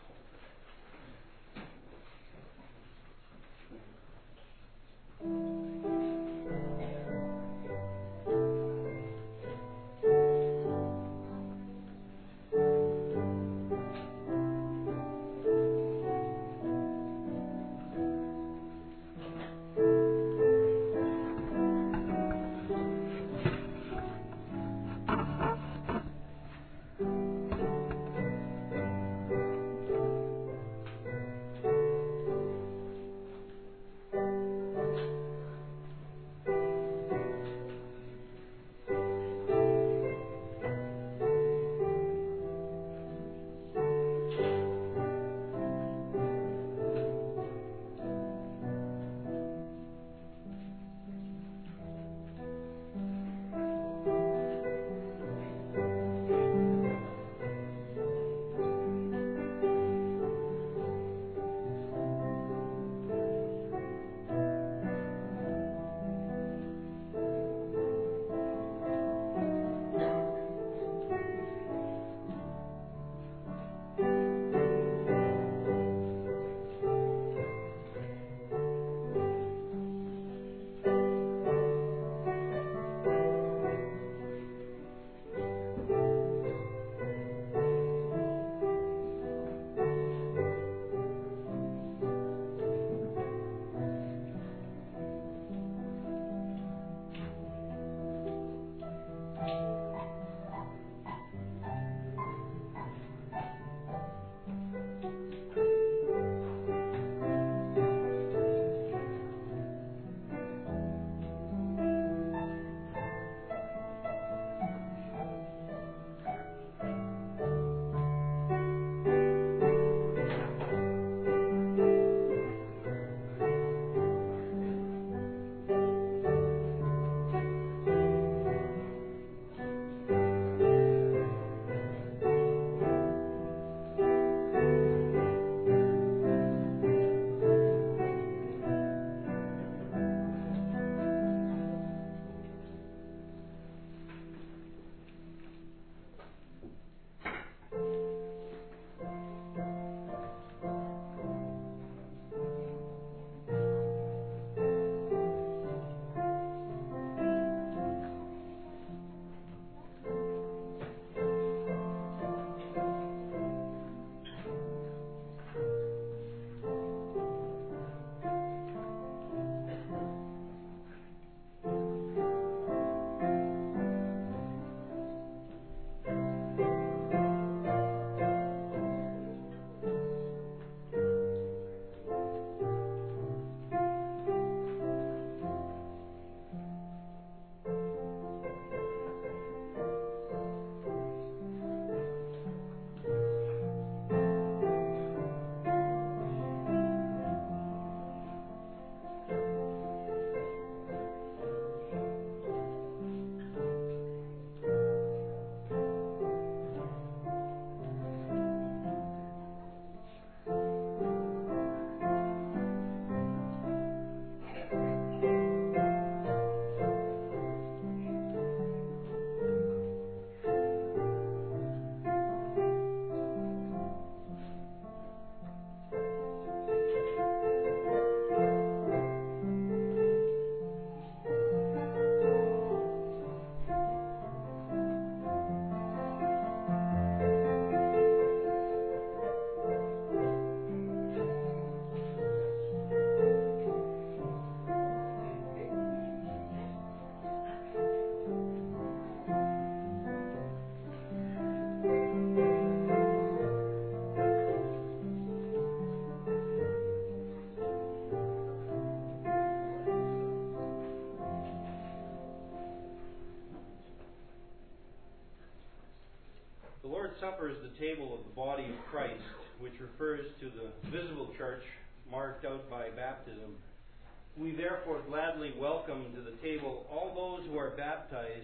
Supper is the table of the body of Christ, which refers to the visible church marked out by baptism. We therefore gladly welcome to the table all those who are baptized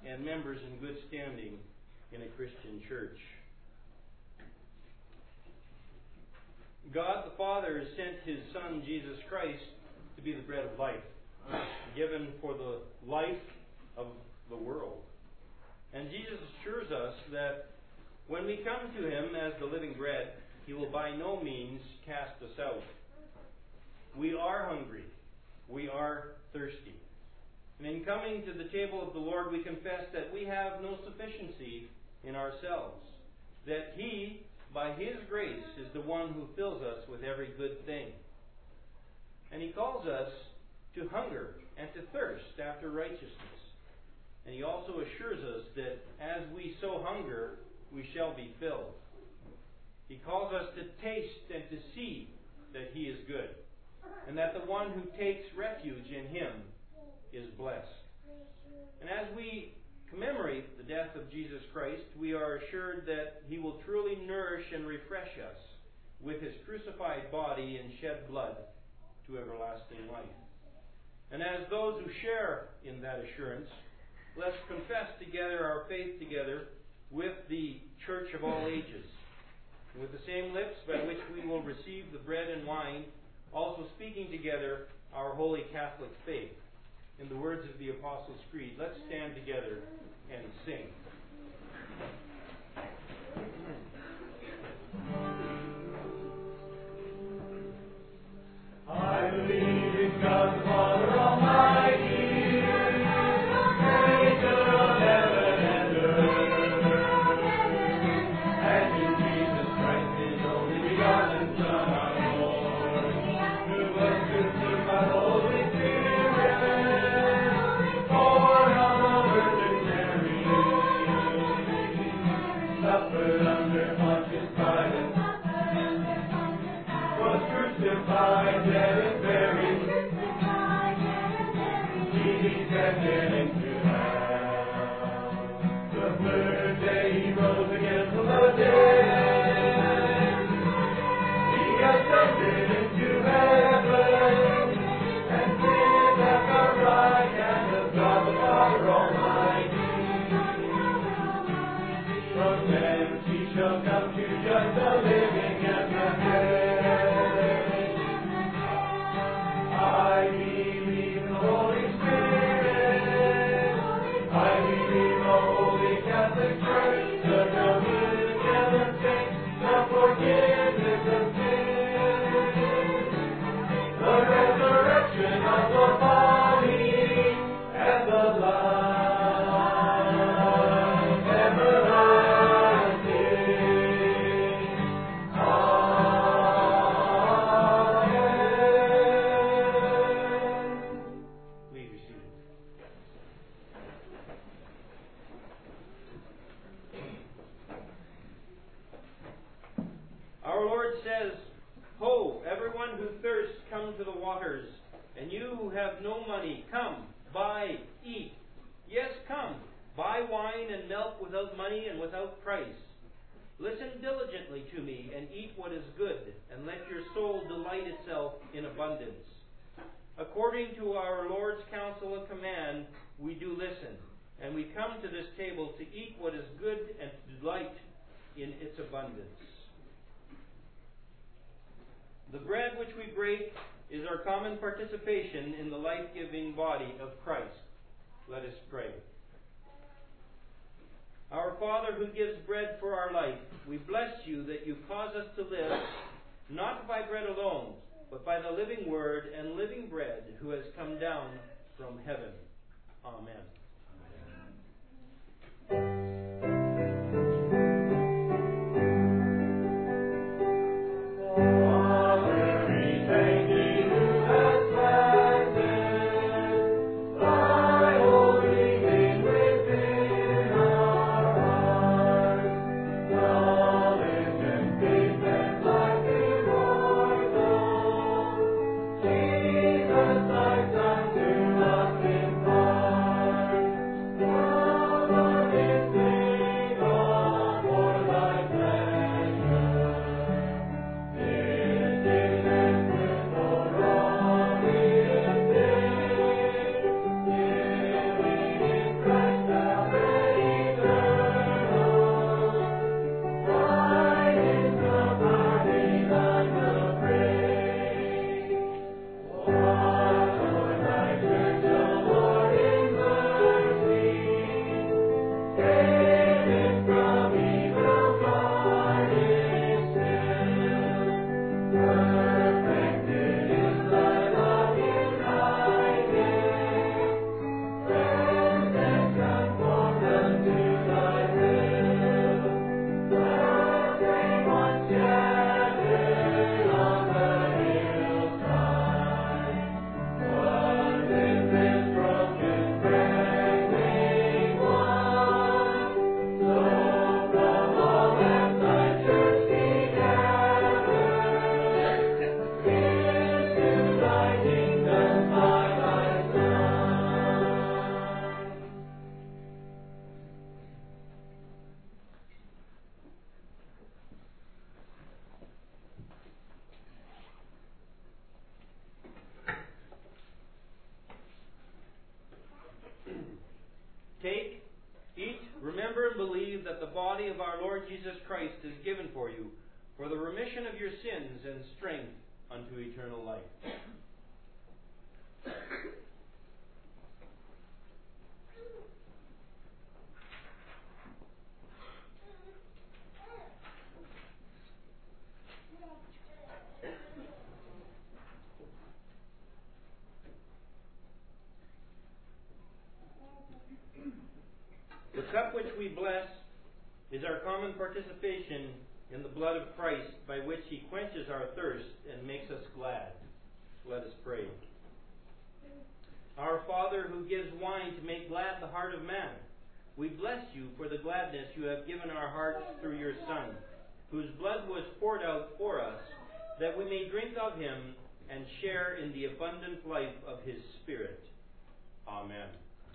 and members in good standing in a Christian church. God the Father has sent His Son, Jesus Christ, to be the bread of life, given for the life of the world. And Jesus assures us that when we come to Him as the living bread, He will by no means cast us out. We are hungry. We are thirsty. And in coming to the table of the Lord, we confess that we have no sufficiency in ourselves, that He, by His grace, is the one who fills us with every good thing. And He calls us to hunger and to thirst after righteousness. And He also assures us that as we so hunger, we shall be filled. He calls us to taste and to see that He is good, and that the one who takes refuge in Him is blessed. And as we commemorate the death of Jesus Christ, we are assured that He will truly nourish and refresh us with His crucified body and shed blood to everlasting life. And as those who share in that assurance, let's confess together our faith together with the Church of all ages, with the same lips by which we will receive the bread and wine, also speaking together our holy Catholic faith. In the words of the Apostles' Creed, let's stand together and sing. I believe in God the Father Almighty, creator of heaven and earth, and in Jesus Christ, His only begotten Son, our Lord, who was conceived by the Holy Spirit, born of the Virgin Mary, suffered under Pontius Pilate, was crucified, dead and buried. He descended into hell. The third day He rose again from the dead. He ascended into heaven and sitteth at the right hand of God the Father Almighty. From thence He shall come to judge the living and the dead. I believe in the Holy Spirit. I believe the Holy Catholic Church, the communion of saints, the forgiveness of sins, the resurrection of the body, and the life everlasting. Amen. Please be seated. Our Lord says, "Ho, everyone who thirsts, come to the waters. And you who have no money, come, buy, eat. Yes, come, buy wine and milk without money and without price. Listen diligently to me and eat what is good, and let your soul delight itself in abundance." According to our Lord's counsel and command, we do listen, and we come to this table to eat what is good and to delight in its abundance. The bread which we break is our common participation in the life-giving body of Christ. Let us pray. Our Father who gives bread for our life, we bless you that you cause us to live not by bread alone, but by the living Word and living bread who has come down from heaven. Amen. Father, we thank Thee who hast planted Thy holy name within our hearts. Knowledge and faith and life immortal, Jesus Thy Son to us impart. believe that the body of our Lord Jesus Christ is given for you, for the remission of your sins and strength unto eternal life. The cup which we bless is our common participation in the blood of Christ, by which He quenches our thirst and makes us glad. Let us pray. Our Father, who gives wine to make glad the heart of man, we bless you for the gladness you have given our hearts through your Son, whose blood was poured out for us, that we may drink of Him and share in the abundant life of His Spirit. Amen.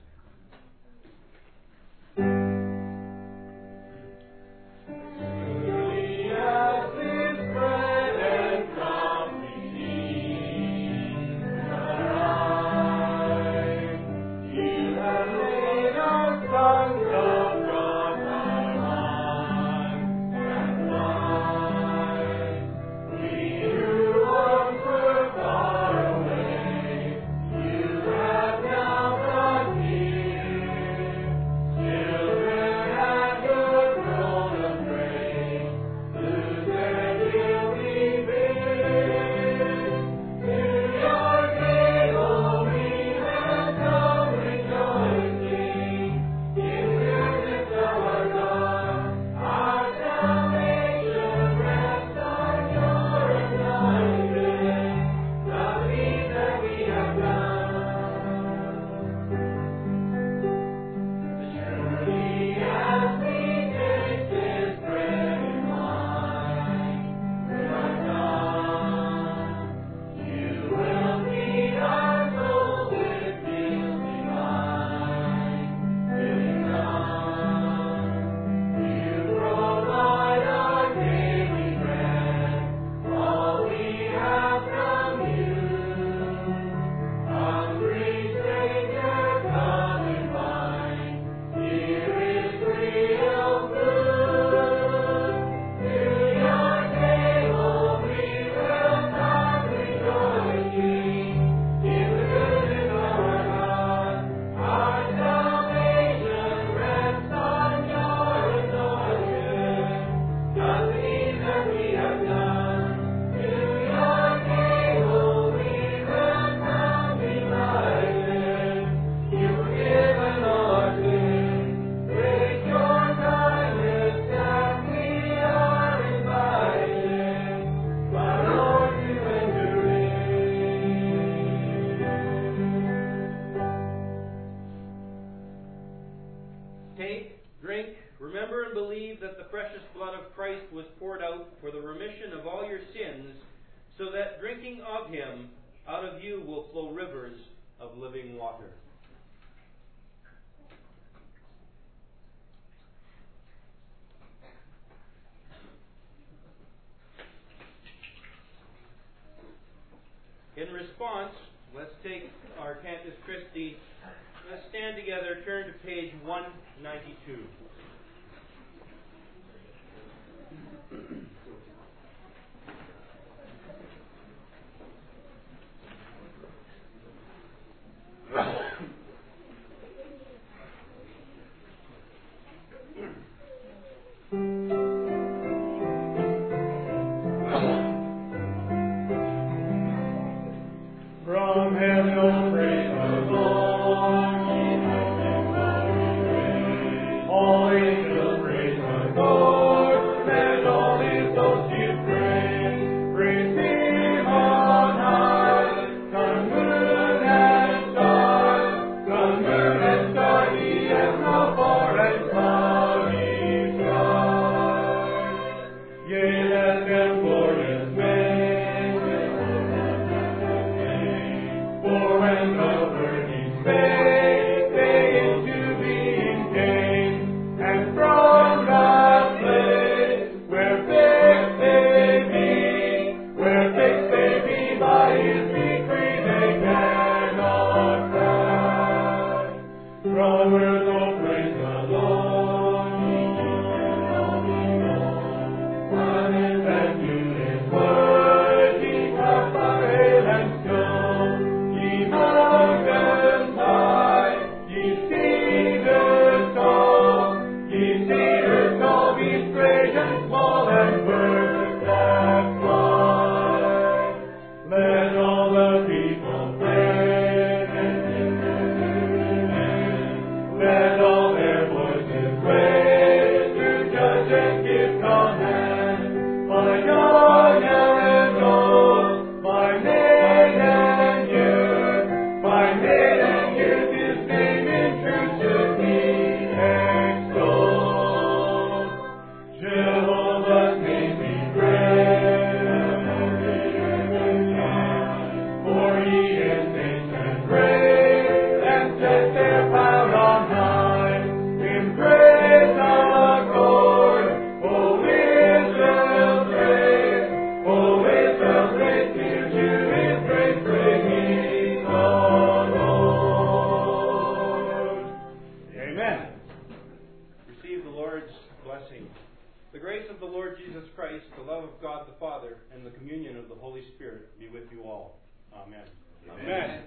So that drinking of Him, out of you will flow rivers of living water. In response, let's take our Cantus Christi. Let's stand together, turn to page 192. From heaven, oh, praise the Lord, Jesus in glory reign. All angels praise the Lord, and all His Lord's blessing. The grace of the Lord Jesus Christ, the love of God the Father, and the communion of the Holy Spirit be with you all. Amen. Amen.